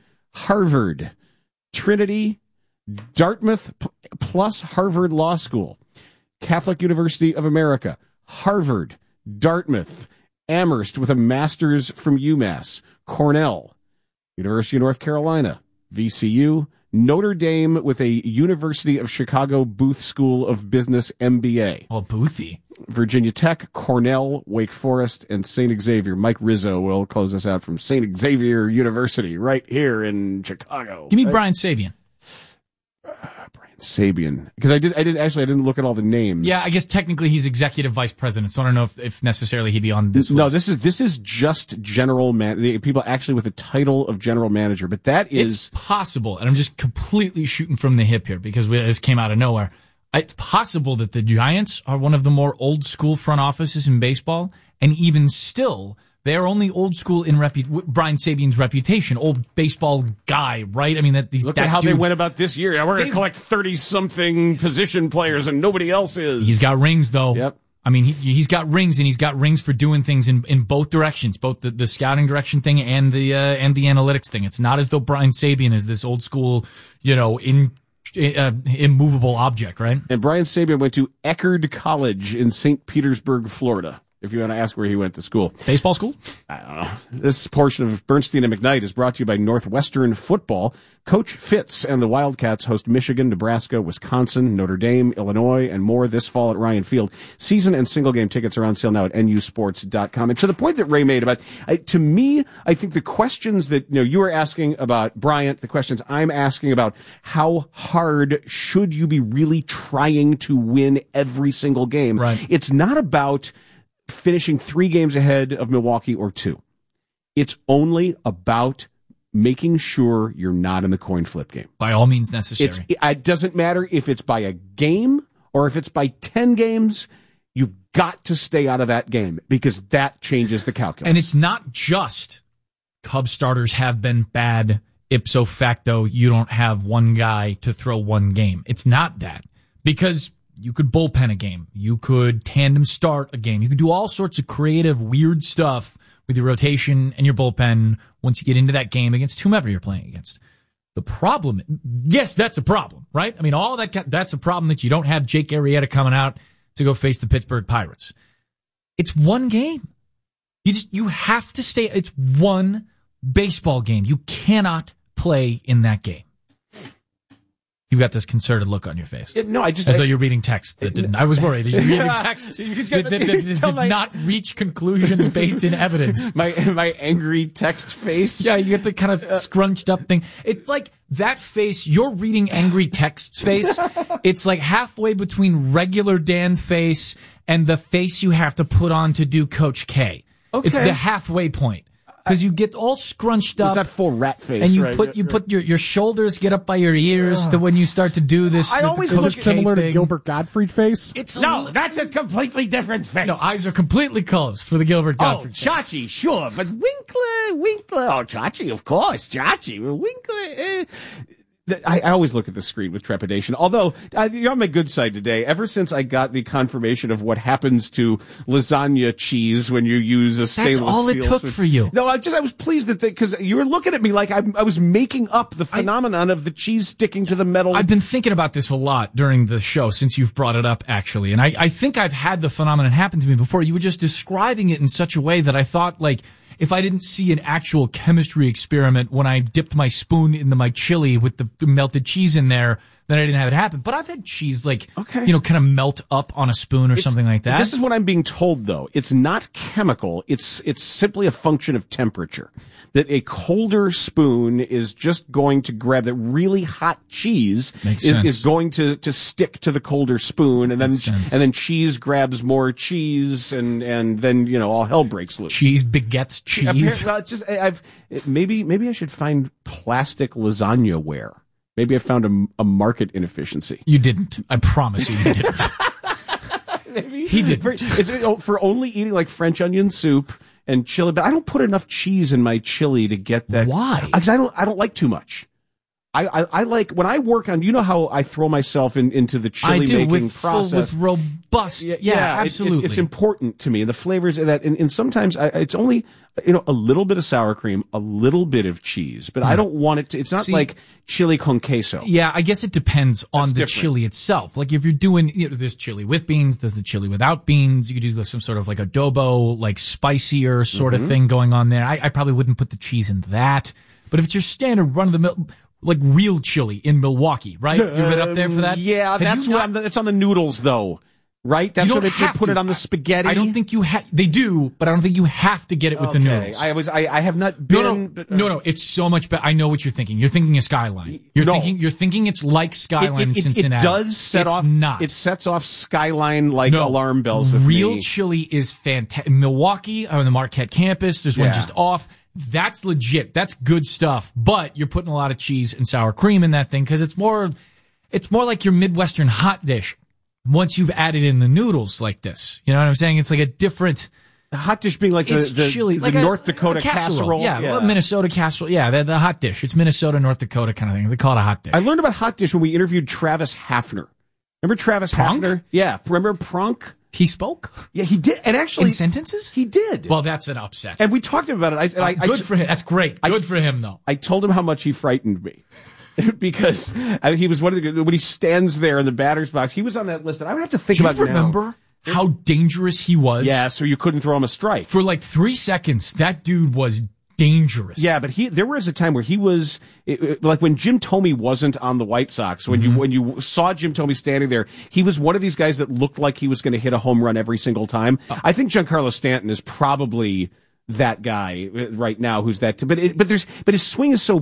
[SPEAKER 4] Trinity, Dartmouth plus Harvard Law School, Catholic University of America, Harvard, Dartmouth, Amherst with a master's from UMass, Cornell, University of North Carolina, VCU, Notre Dame with a University of Chicago Booth School of Business MBA.
[SPEAKER 2] Oh, Boothy.
[SPEAKER 4] Virginia Tech, Cornell, Wake Forest, and St. Xavier. Mike Rizzo will close us out from St. Xavier University right here in Chicago.
[SPEAKER 2] Give me Brian Sabian.
[SPEAKER 4] Sabian, because I didn't look at all the names.
[SPEAKER 2] Yeah, I guess technically he's executive vice president, so I don't know if necessarily he'd be on this list.
[SPEAKER 4] No, this is just general people actually with the title of general manager, but that is
[SPEAKER 2] it's possible, and I'm just completely shooting from the hip here because this came out of nowhere. It's possible that the Giants are one of the more old school front offices in baseball, and even still, they are only old school in Brian Sabian's reputation, old baseball guy, right? I mean,
[SPEAKER 4] look at how they went about this year. We're going to collect 30-something position players, and nobody else is.
[SPEAKER 2] He's got rings, though.
[SPEAKER 4] Yep.
[SPEAKER 2] I mean, he's got rings, and he's got rings for doing things in both directions, both the scouting direction thing and the analytics thing. It's not as though Brian Sabian is this old school, immovable object, right?
[SPEAKER 4] And Brian Sabian went to Eckerd College in St. Petersburg, Florida. If you want to ask where he went to school.
[SPEAKER 2] Baseball school?
[SPEAKER 4] I don't know. This portion of Bernstein and McKnight is brought to you by Northwestern Football. Coach Fitz and the Wildcats host Michigan, Nebraska, Wisconsin, Notre Dame, Illinois, and more this fall at Ryan Field. Season and single game tickets are on sale now at nusports.com. And to the point that Ray made about, to me, I think the questions that you were asking about Bryant, the questions I'm asking about how hard should you be really trying to win every single game?
[SPEAKER 2] Right.
[SPEAKER 4] It's not about finishing 3 games ahead of Milwaukee or 2. It's only about making sure you're not in the coin flip game.
[SPEAKER 2] By all means necessary.
[SPEAKER 4] It doesn't matter if it's by a game or if it's by 10 games. You've got to stay out of that game because that changes the calculus.
[SPEAKER 2] And it's not just Cubs starters have been bad. Ipso facto, you don't have one guy to throw one game. It's not that. Because you could bullpen a game. You could tandem start a game. You could do all sorts of creative, weird stuff with your rotation and your bullpen once you get into that game against whomever you're playing against. The problem, yes, that's a problem, right? I mean, all that's a problem that you don't have Jake Arrieta coming out to go face the Pittsburgh Pirates. It's one game. You have to stay. It's one baseball game. You cannot play in that game. You've got this concerted look on your face. As though you're reading text that didn't. I was worried that you're reading text that did not reach conclusions based in evidence.
[SPEAKER 4] My angry text face.
[SPEAKER 2] Yeah, you get the kind of scrunched up thing. It's like that face, you're reading angry text's face. It's like halfway between regular Dan face and the face you have to put on to do Coach K. Okay. It's the halfway point. Because you get all scrunched up.
[SPEAKER 4] It's that full rat face.
[SPEAKER 2] And you put your shoulders get up by your ears to when you start to do this.
[SPEAKER 5] Is it similar to Gilbert Gottfried face?
[SPEAKER 4] That's a completely different face.
[SPEAKER 2] No, eyes are completely closed for the Gilbert Gottfried face.
[SPEAKER 4] Chachi, sure. But Winkler. Oh, Chachi, of course. Chachi. Winkler. I always look at the screen with trepidation. Although, you're on my good side today. Ever since I got the confirmation of what happens to lasagna cheese when you use a stainless steel.
[SPEAKER 2] That's all it took for you.
[SPEAKER 4] No, I was pleased that because you were looking at me like I was making up the phenomenon of the cheese sticking to the metal.
[SPEAKER 2] I've been thinking about this a lot during the show since you've brought it up, actually. And I think I've had the phenomenon happen to me before. You were just describing it in such a way that I thought, like, if I didn't see an actual chemistry experiment when I dipped my spoon into my chili with the melted cheese in there, then I didn't have it happen. But I've had cheese kind of melt up on a spoon or something like that.
[SPEAKER 4] This is what I'm being told, though. It's not chemical. It's simply a function of temperature. That a colder spoon is just going to grab that really hot cheese is going to stick to the colder spoon, and then cheese grabs more cheese, and then all hell breaks loose.
[SPEAKER 2] Cheese begets cheese.
[SPEAKER 4] Maybe I should find plastic lasagna ware. Maybe I found a market inefficiency.
[SPEAKER 2] You didn't. I promise you didn't.
[SPEAKER 4] Maybe
[SPEAKER 2] he did.
[SPEAKER 4] For only eating like French onion soup and chili, but I don't put enough cheese in my chili to get that.
[SPEAKER 2] Why?
[SPEAKER 4] Because I don't like too much. I like when I work on. You know how I throw myself into the chili making process
[SPEAKER 2] with robust. Yeah, absolutely.
[SPEAKER 4] It's important to me. The flavors of that, and sometimes it's only a little bit of sour cream, a little bit of cheese, but I don't want it to. It's not like chili con queso.
[SPEAKER 2] Yeah, I guess it depends on the chili itself. Like if you're doing, there's chili with beans, there's the chili without beans. You could do some sort of like adobo, like spicier sort of thing going on there. I probably wouldn't put the cheese in that. But if it's your standard run of the mill, like real chili in Milwaukee, right? You've been up there for that?
[SPEAKER 4] Yeah, it's on the noodles though. Right? That's where they put it on the spaghetti.
[SPEAKER 2] I don't think you they do, but I don't think you have to get it with the noodles.
[SPEAKER 4] I have not been.
[SPEAKER 2] No, it's so much better. I know what you're thinking. You're thinking of Skyline. You're thinking it's like Skyline in Cincinnati.
[SPEAKER 4] It does set off.
[SPEAKER 2] Not.
[SPEAKER 4] It sets off Skyline like alarm bells with
[SPEAKER 2] real
[SPEAKER 4] me.
[SPEAKER 2] chili is fantastic. Milwaukee on the Marquette campus. There's one just off. That's legit. That's good stuff. But you're putting a lot of cheese and sour cream in that thing because it's more like your Midwestern hot dish. Once you've added in the noodles like this, you know what I'm saying? It's like a different.
[SPEAKER 4] The hot dish being like the chili, like the North Dakota casserole.
[SPEAKER 2] Yeah, Minnesota casserole. Yeah, the hot dish. It's Minnesota, North Dakota kind of thing. They call it a hot dish.
[SPEAKER 4] I learned about hot dish when we interviewed Travis Hafner. Remember Travis Hafner? Yeah. Remember Prunk?
[SPEAKER 2] He spoke?
[SPEAKER 4] Yeah, he did. And actually.
[SPEAKER 2] In sentences?
[SPEAKER 4] He did.
[SPEAKER 2] Well, that's an upset.
[SPEAKER 4] And we talked about it.
[SPEAKER 2] Good for him. That's great. Good for him, though.
[SPEAKER 4] I told him how much he frightened me. Because he was one of the, when he stands there in the batter's box, he was on that list. And I would have to think about it.
[SPEAKER 2] Do you remember how dangerous he was?
[SPEAKER 4] Yeah, so you couldn't throw him a strike.
[SPEAKER 2] For like 3 seconds, that dude was dangerous.
[SPEAKER 4] Yeah, but there was a time where he was, like when Jim Thome wasn't on the White Sox, when you saw Jim Thome standing there, he was one of these guys that looked like he was going to hit a home run every single time. I think Giancarlo Stanton is probably that guy right now who's that, but his swing is so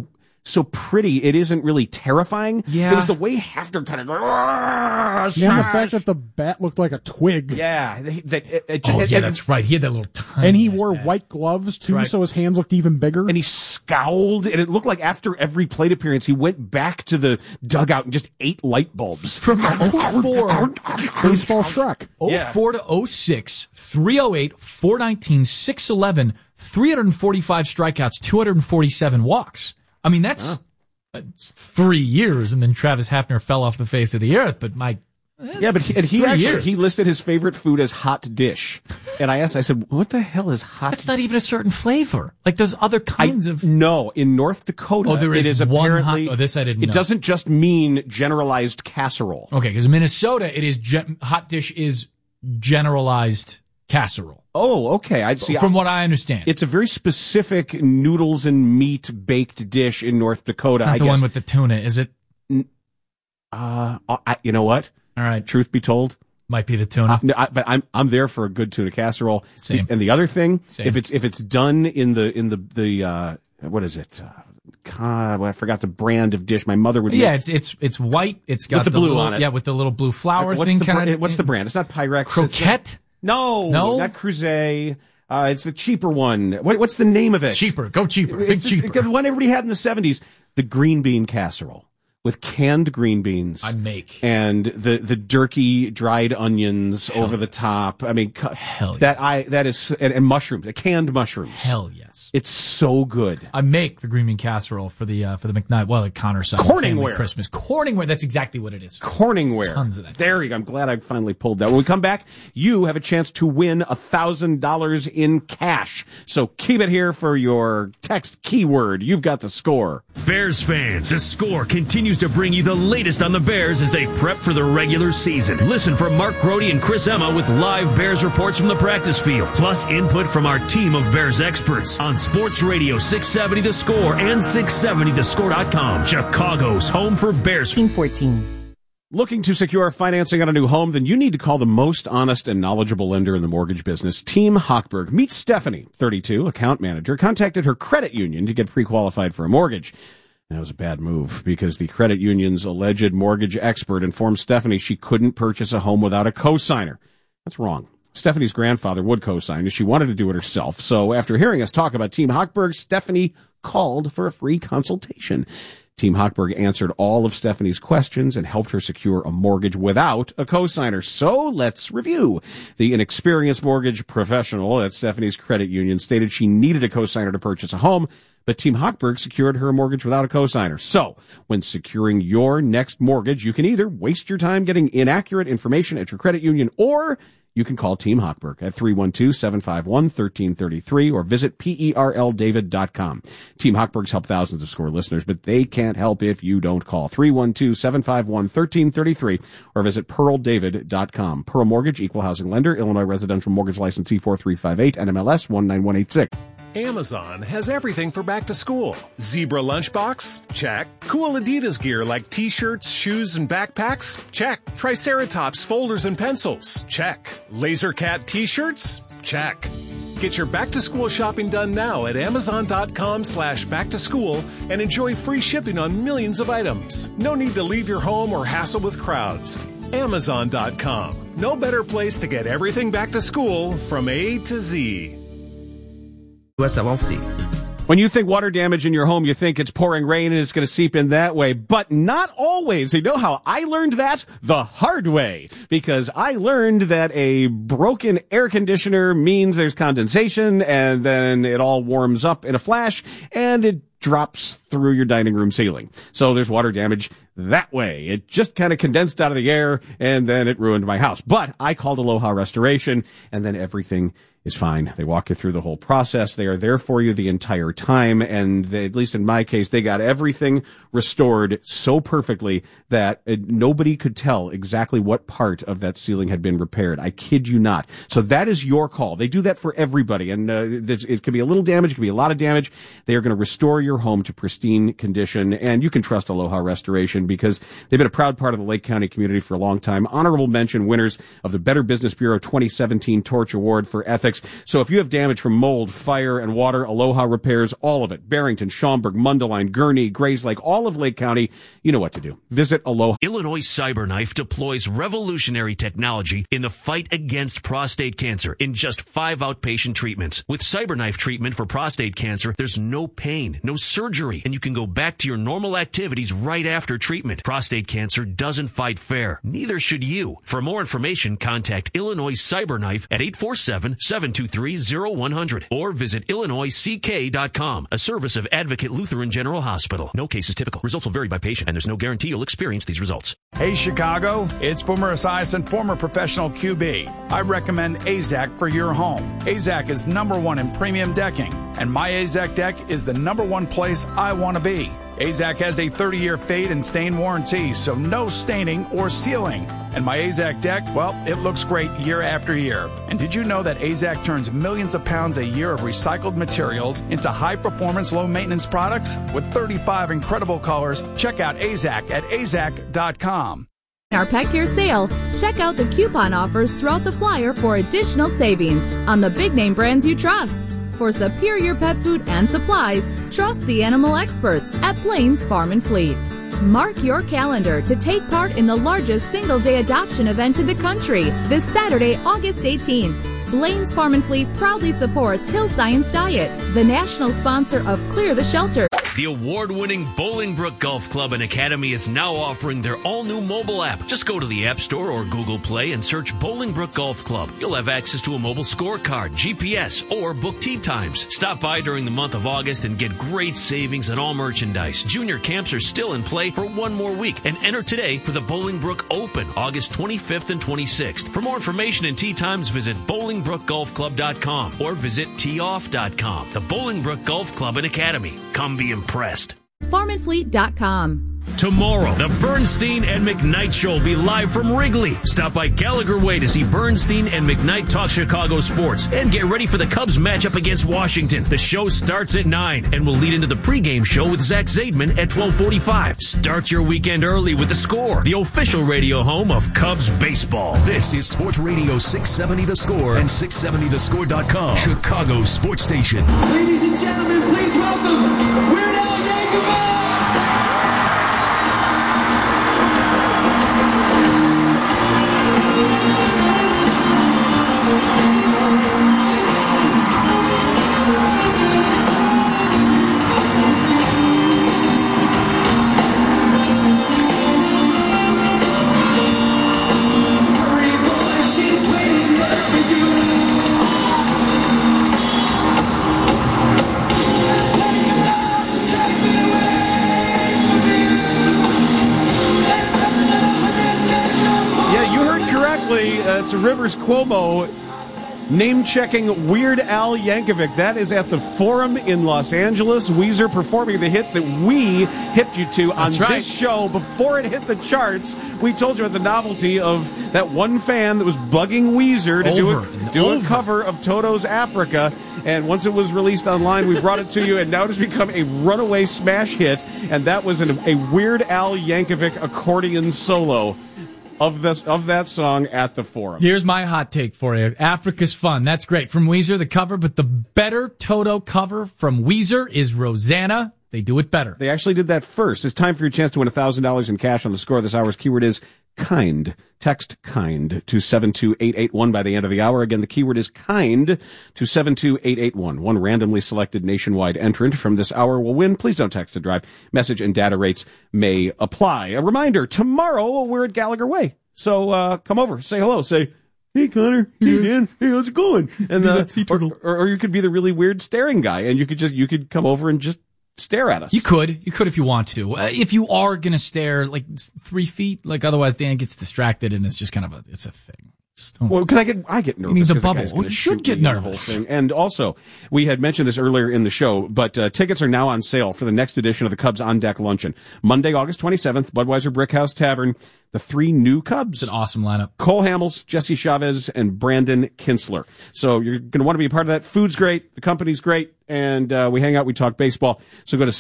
[SPEAKER 4] so pretty, it isn't really terrifying.
[SPEAKER 2] Yeah.
[SPEAKER 4] It was the way Hafner kind of
[SPEAKER 5] and the fact that the bat looked like a twig.
[SPEAKER 4] Yeah.
[SPEAKER 2] That's right. He had that little tiny.
[SPEAKER 5] And he wore white gloves, too, so his hands looked even bigger.
[SPEAKER 4] And he scowled, and it looked like after every plate appearance, he went back to the dugout and just ate light bulbs.
[SPEAKER 2] From 04.
[SPEAKER 5] Baseball Shrek.
[SPEAKER 2] 04 to 06, 308, 419, 611, 345 strikeouts, 247 walks. I mean, that's 3 years, and then Travis Hafner fell off the face of the earth, but
[SPEAKER 4] he listed his favorite food as hot dish. And I said, what the hell is hot dish?
[SPEAKER 2] That's not even a certain flavor. Like, there's other kinds of...
[SPEAKER 4] No, in North Dakota,
[SPEAKER 2] there is
[SPEAKER 4] it is
[SPEAKER 2] one
[SPEAKER 4] apparently...
[SPEAKER 2] hot... this I didn't know.
[SPEAKER 4] It doesn't just mean generalized casserole.
[SPEAKER 2] Okay, because in Minnesota, it is... hot dish is generalized casserole.
[SPEAKER 4] Oh, okay. I see.
[SPEAKER 2] From what I understand.
[SPEAKER 4] It's a very specific noodles and meat baked dish in North Dakota.
[SPEAKER 2] It's not the one with the tuna, is it?
[SPEAKER 4] You know what?
[SPEAKER 2] All right.
[SPEAKER 4] Truth be told,
[SPEAKER 2] might be the tuna.
[SPEAKER 4] But I'm there for a good tuna casserole.
[SPEAKER 2] Same.
[SPEAKER 4] And the other thing,
[SPEAKER 2] Same.
[SPEAKER 4] if it's done in the what is it? I forgot the brand of dish my mother would make.
[SPEAKER 2] Yeah, it's white. It's got
[SPEAKER 4] with the blue
[SPEAKER 2] little,
[SPEAKER 4] on it.
[SPEAKER 2] Yeah, with the little blue flower
[SPEAKER 4] what's
[SPEAKER 2] thing.
[SPEAKER 4] What's the brand? It's not Pyrex.
[SPEAKER 2] Croquette?
[SPEAKER 4] No, not Creuset. It's the cheaper one. What's the name of it?
[SPEAKER 2] Cheaper. Go cheaper. Think cheaper.
[SPEAKER 4] The one everybody had in the 70s. The green bean casserole with canned green beans.
[SPEAKER 2] I make.
[SPEAKER 4] And the jerky dried onions over the top. I mean, that is and mushrooms, canned mushrooms.
[SPEAKER 2] Hell yes.
[SPEAKER 4] It's so good.
[SPEAKER 2] I make the green bean casserole for the McKnight, the Connor side.
[SPEAKER 4] Corningware.
[SPEAKER 2] Christmas. Corningware, that's exactly what it is.
[SPEAKER 4] Corningware.
[SPEAKER 2] Tons of that.
[SPEAKER 4] There you go. I'm glad I finally pulled that. When we come back, you have a chance to win $1,000 in cash. So keep it here for your text keyword. You've got the score.
[SPEAKER 1] Bears fans, the score continues to bring you the latest on the Bears as they prep for the regular season. Listen for Mark Grody and Chris Emma with live Bears reports from the practice field, plus input from our team of Bears experts on Sports Radio 670 The Score and 670thescore.com. Chicago's home for Bears.
[SPEAKER 6] 14.
[SPEAKER 4] Looking to secure financing on a new home? Then you need to call the most honest and knowledgeable lender in the mortgage business, Team Hochberg. Meet Stephanie, 32, account manager, contacted her credit union to get pre-qualified for a mortgage. That was a bad move because the credit union's alleged mortgage expert informed Stephanie she couldn't purchase a home without a cosigner. That's wrong. Stephanie's grandfather would cosign and she wanted to do it herself. So after hearing us talk about Team Hochberg, Stephanie called for a free consultation. Team Hochberg answered all of Stephanie's questions and helped her secure a mortgage without a cosigner. So let's review. The inexperienced mortgage professional at Stephanie's credit union stated she needed a cosigner to purchase a home, but Team Hochberg secured her a mortgage without a cosigner. So when securing your next mortgage, you can either waste your time getting inaccurate information at your credit union, or you can call Team Hochberg at 312-751-1333 or visit PERLDavid.com. Team Hochberg's helped thousands of SCORE listeners, but they can't help if you don't call. 312-751-1333 or visit PearlDavid.com. Pearl Mortgage, Equal Housing Lender, Illinois Residential Mortgage License C4358, NMLS 19186.
[SPEAKER 17] Amazon has everything for back to school. Zebra lunchbox? Check. Cool Adidas gear like t-shirts, shoes, and backpacks? Check. Triceratops folders and pencils? Check. Laser Cat t-shirts? Check. Get your back to school shopping done now at Amazon.com/back to school and enjoy free shipping on millions of items. No need to leave your home or hassle with crowds. Amazon.com. No better place to get everything back to school from A to Z.
[SPEAKER 21] US LLC.
[SPEAKER 4] When you think water damage in your home, you think it's pouring rain and it's going to seep in that way, but not always. You know how I learned that? The hard way. Because I learned that a broken air conditioner means there's condensation and then it all warms up in a flash and it drops through your dining room ceiling. So there's water damage that way. It just kind of condensed out of the air and then it ruined my house. But I called Aloha Restoration and then everything is fine. They walk you through the whole process. They are there for you the entire time. And they, at least in my case, they got everything restored so perfectly that nobody could tell exactly what part of that ceiling had been repaired. I kid you not. So that is your call. They do that for everybody. And it could be a little damage. It could be a lot of damage. They are going to restore your home to pristine condition. And you can trust Aloha Restoration because they've been a proud part of the Lake County community for a long time. Honorable mention winners of the Better Business Bureau 2017 Torch Award for Ethics. 2026. So if you have damage from mold, fire, and water, Aloha repairs all of it. Barrington, Schaumburg, Mundelein, Gurnee, Grays Lake, all of Lake County. You know what to do. Visit Aloha.
[SPEAKER 1] Illinois CyberKnife deploys revolutionary technology in the fight against prostate cancer in just 5 outpatient treatments. With CyberKnife treatment for prostate cancer, there's no pain, no surgery, and you can go back to your normal activities right after treatment. Prostate cancer doesn't fight fair. Neither should you. For more information, contact Illinois CyberKnife at 847-723-0100 or visit IllinoisCK.com, a service of Advocate Lutheran General Hospital. No case is typical. Results will vary by patient, and there's no guarantee you'll experience these results.
[SPEAKER 6] Hey, Chicago, it's Boomer Esiason, former professional QB. I recommend AZAC for your home. AZAC is #1 in premium decking, and my AZAC deck is the #1 place I want to be. AZAC has a 30-year fade and stain warranty, so no staining or sealing. And my AZAC deck, well, it looks great year after year. And did you know that AZAC turns millions of pounds a year of recycled materials into high-performance, low-maintenance products? With 35 incredible colors, check out AZAC at AZAC.com.
[SPEAKER 8] Our Pet Care sale, check out the coupon offers throughout the flyer for additional savings on the big-name brands you trust. For superior pet food and supplies, trust the animal experts at Plains Farm and Fleet. Mark your calendar to take part in the largest single-day adoption event in the country this Saturday, August 18th. Blaine Farm and Fleet proudly supports Hill Science Diet, the national sponsor of Clear the Shelter.
[SPEAKER 1] The award-winning Bolingbrook Golf Club and Academy is now offering their all-new mobile app. Just go to the App Store or Google Play and search Bolingbrook Golf Club. You'll have access to a mobile scorecard, GPS, or book tee times. Stop by during the month of August and get great savings on all merchandise. Junior camps are still in play for one more week. And enter today for the Bolingbrook Open, August 25th and 26th. For more information and tee times, visit BolingbrookGolfClub.com or visit teeoff.com. The Bolingbrook Golf Club and Academy. Come be impressed.
[SPEAKER 8] FarmandFleet.com.
[SPEAKER 1] Tomorrow, the Bernstein and McKnight Show will be live from Wrigley. Stop by Gallagher Way to see Bernstein and McKnight talk Chicago sports. And get ready for the Cubs matchup against Washington. The show starts at 9 and will lead into the pregame show with Zach Zaidman at 12:45. Start your weekend early with The Score, the official radio home of Cubs baseball.
[SPEAKER 3] This is Sports Radio 670 The Score and 670thescore.com, Chicago's sports station.
[SPEAKER 23] Ladies and gentlemen, please welcome Weird Al Yankovic!
[SPEAKER 4] It's Rivers Cuomo name-checking Weird Al Yankovic. That is at the Forum in Los Angeles. Weezer performing the hit that we hipped you to on this show before it hit the charts. We told you about the novelty of that one fan that was bugging Weezer to do a cover of Toto's Africa. And once it was released online, we brought it to you, and now it has become a runaway smash hit. And that was a Weird Al Yankovic accordion solo of that song at the Forum.
[SPEAKER 2] Here's my hot take for you. Africa's Fun. That's great. From Weezer, the cover, but the better Toto cover from Weezer is Rosanna. They do it better.
[SPEAKER 4] They actually did that first. It's time for your chance to win $1,000 in cash on The Score. This hour's keyword is kind. Text kind to 72881 by the end of the hour. Again, the keyword is kind to 72881. One randomly selected nationwide entrant from this hour will win. Please don't text to drive. Message and data rates may apply. A reminder, tomorrow we're at Gallagher Way. So come over, say hello, say, hey, Connor, hey, Dan, hey, how's it going? And or you could be the really weird staring guy, and you could come over and just stare at us.
[SPEAKER 2] You could if you want to. If you are going to stare like 3 feet, like otherwise Dan gets distracted and it's just kind of it's a thing.
[SPEAKER 4] Well, because I get nervous.
[SPEAKER 2] You need the bubble. Well, you should get nervous.
[SPEAKER 4] And also, we had mentioned this earlier in the show, but tickets are now on sale for the next edition of the Cubs On Deck Luncheon. Monday, August 27th, Budweiser Brickhouse Tavern. the 3 new Cubs.
[SPEAKER 2] It's an awesome lineup.
[SPEAKER 4] Cole Hamels, Jesse Chavez, and Brandon Kinsler. So you're going to want to be a part of that. Food's great. The company's great. And we hang out, we talk baseball. So go to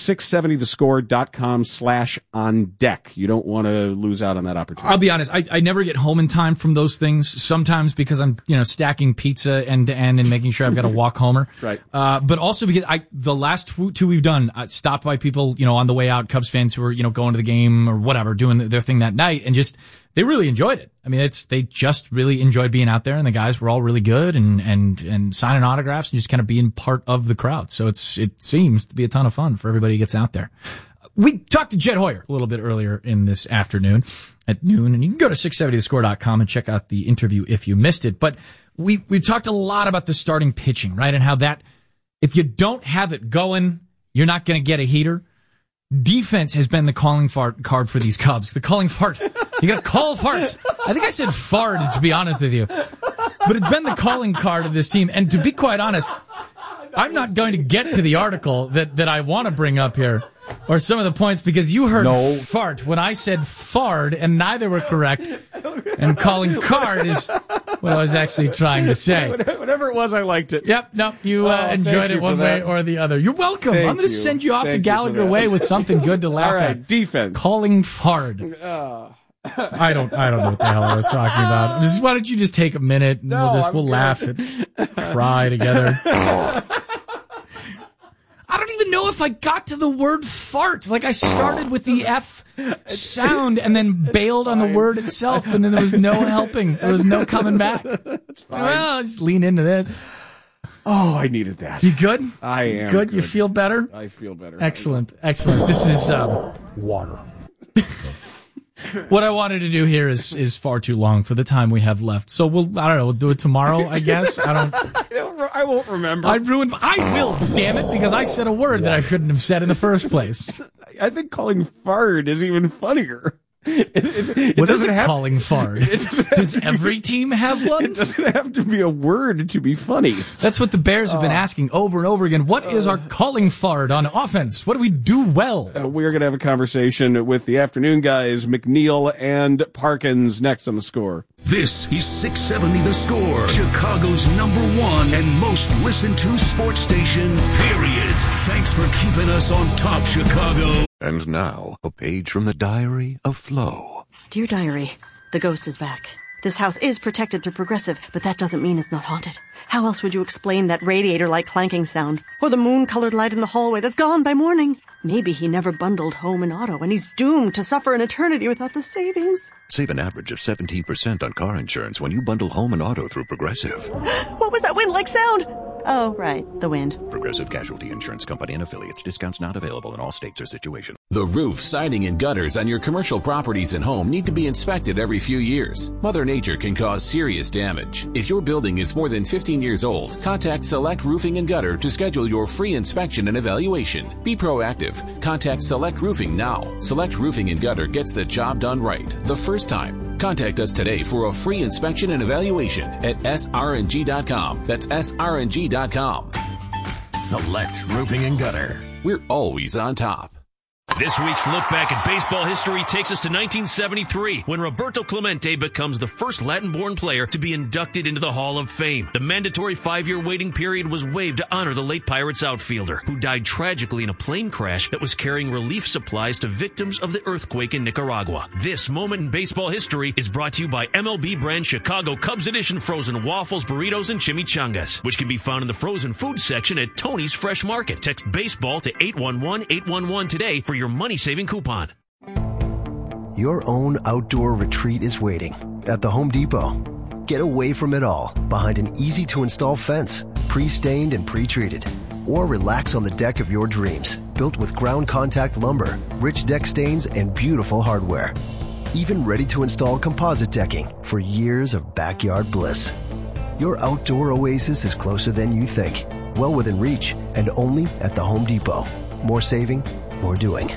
[SPEAKER 4] 670thescore.com/on-deck. You don't want to lose out on that opportunity.
[SPEAKER 2] I'll be honest, I never get home in time from those things, sometimes because I'm, stacking pizza end to end and making sure I've got to walk homer.
[SPEAKER 4] Right.
[SPEAKER 2] But also because the last 2 we've done, I stopped by people, on the way out, Cubs fans who were, going to the game or whatever, doing their thing that night, and just, they really enjoyed it. I mean, they just really enjoyed being out there, and the guys were all really good and signing autographs and just kind of being part of the crowd. So it seems to be a ton of fun for everybody who gets out there. We talked to Jed Hoyer a little bit earlier in this afternoon at noon, and you can go to 670thescore.com and check out the interview if you missed it. But we talked a lot about the starting pitching, right? And how that, if you don't have it going, you're not going to get a heater. Defense has been the calling card for these Cubs. The calling fart. You got to call farts. I think I said fart, to be honest with you. But it's been the calling card of this team. And to be quite honest, I'm not going to get to the article that I want to bring up here, or some of the points, because you heard fart when I said fart, and neither were correct. And calling card is what I was actually trying to say.
[SPEAKER 4] Whatever it was, I liked it.
[SPEAKER 2] Yep, no, you enjoyed it one way or the other. You're welcome. I'm going to send you off to Gallagher Way with something good to laugh at.
[SPEAKER 4] Defense.
[SPEAKER 2] Calling fart. I don't know what the hell I was talking about. Why don't you just take a minute and we'll laugh and cry together. I don't even know if I got to the word fart. Like, I started with the F sound and then bailed on the word itself, and then there was no helping. There was no coming back. Well, I'll just lean into this.
[SPEAKER 4] Oh, I needed that.
[SPEAKER 2] You good?
[SPEAKER 4] I am
[SPEAKER 2] good. You feel better?
[SPEAKER 4] I feel better.
[SPEAKER 2] Excellent. This is water. What I wanted to do here is far too long for the time we have left. So we'll do it tomorrow, I guess.
[SPEAKER 4] I won't remember.
[SPEAKER 2] I will, damn it, because I said a word that I shouldn't have said in the first place.
[SPEAKER 4] I think calling fart is even funnier.
[SPEAKER 2] What is it calling fart? Does every team have one?
[SPEAKER 4] It doesn't have to be a word to be funny.
[SPEAKER 2] That's what the Bears have been asking over and over again. What is our calling fart on offense? What do we do well?
[SPEAKER 4] We're going to have a conversation with the afternoon guys, McNeil and Parkins, next on The Score.
[SPEAKER 3] This is 670 The Score, Chicago's #1 and most listened to sports station, period. Thanks for keeping us on top, Chicago.
[SPEAKER 7] And now, a page from the diary of Flo.
[SPEAKER 9] Dear Diary, the ghost is back. This house is protected through Progressive, but that doesn't mean it's not haunted. How else would you explain that radiator-like clanking sound? Or the moon-colored light in the hallway that's gone by morning? Maybe he never bundled home and auto, and he's doomed to suffer an eternity without the savings.
[SPEAKER 7] Save an average of 17% on car insurance when you bundle home and auto through Progressive.
[SPEAKER 9] What was that wind-like sound? Oh, right, the wind.
[SPEAKER 7] Progressive Casualty Insurance Company and Affiliates. Discounts not available in all states or situations.
[SPEAKER 10] The roof, siding, and gutters on your commercial properties and home need to be inspected every few years. Mother Nature can cause serious damage. If your building is more than 15 years old, contact Select Roofing and Gutter to schedule your free inspection and evaluation. Be proactive. Contact Select Roofing now. Select Roofing and Gutter gets the job done right the first time. Contact us today for a free inspection and evaluation at srng.com. That's srng.com. Select Roofing and Gutter. We're always on top.
[SPEAKER 1] This week's look back at baseball history takes us to 1973, when Roberto Clemente becomes the first Latin-born player to be inducted into the Hall of Fame. The mandatory 5-year waiting period was waived to honor the late Pirates outfielder, who died tragically in a plane crash that was carrying relief supplies to victims of the earthquake in Nicaragua. This moment in baseball history is brought to you by MLB brand Chicago Cubs Edition frozen waffles, burritos, and chimichangas, which can be found in the frozen food section at Tony's Fresh Market. Text baseball to 811-811 today for your money-saving coupon.
[SPEAKER 16] Your own outdoor retreat is waiting at the Home Depot. Get away from it all behind an easy-to-install fence, pre-stained and pre-treated. Or relax on the deck of your dreams, built with ground contact lumber, rich deck stains, and beautiful hardware. Even ready-to-install composite decking for years of backyard bliss. Your outdoor oasis is closer than you think, well within reach, and only at the Home Depot. More saving, more doing.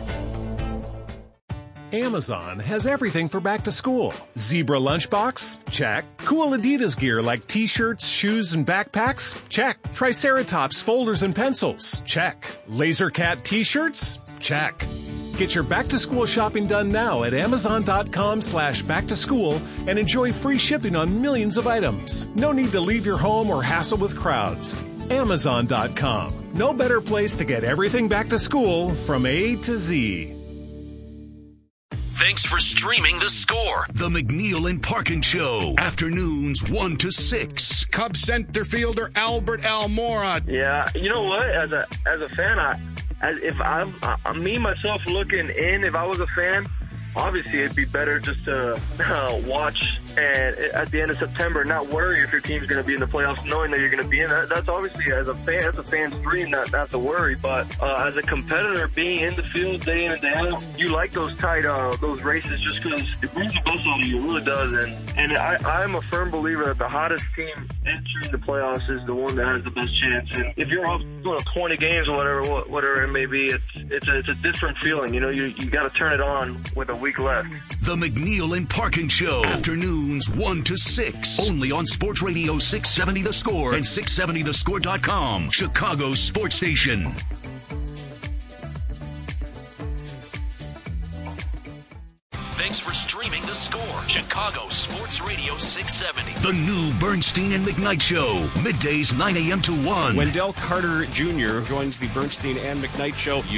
[SPEAKER 17] Amazon has everything for back to school. Zebra lunchbox? Check. Cool Adidas gear like t-shirts, shoes, and backpacks? Check. Triceratops folders and pencils? Check. Laser Cat t-shirts? Check. Get your back-to-school shopping done now at Amazon.com/back-to-school and enjoy free shipping on millions of items. No need to leave your home or hassle with crowds. Amazon.com. No better place to get everything back to school from A to Z.
[SPEAKER 3] Thanks for streaming The Score. The McNeil and Parkin Show. Afternoons 1 to 6.
[SPEAKER 18] Cubs center fielder Albert Almora.
[SPEAKER 19] Yeah, you know what? As a fan, if I'm me myself looking in, if I was a fan, obviously it'd be better just to watch and at the end of September not worry if your team's going to be in the playoffs, knowing that you're going to be in. That's obviously, as a fan, that's a fan's dream, not to worry. But as a competitor, being in the field day in and day out, you like those tight those races just because it brings the best out of you. It really does. And I'm a firm believer that the hottest team entering the playoffs is the one that has the best chance. And if you're up 20 games or whatever it may be, it's a different feeling. You know, you got to turn it on with a week left.
[SPEAKER 3] The McNeil and Parkin Show. Afternoons 1 to 6. Only on Sports Radio 670 The Score and 670thescore.com. Chicago's sports station. Thanks for streaming The Score. Chicago Sports Radio 670. The new Bernstein and McKnight Show. Middays 9 a.m. to 1.
[SPEAKER 4] Wendell Carter Jr. joins the Bernstein and McKnight Show.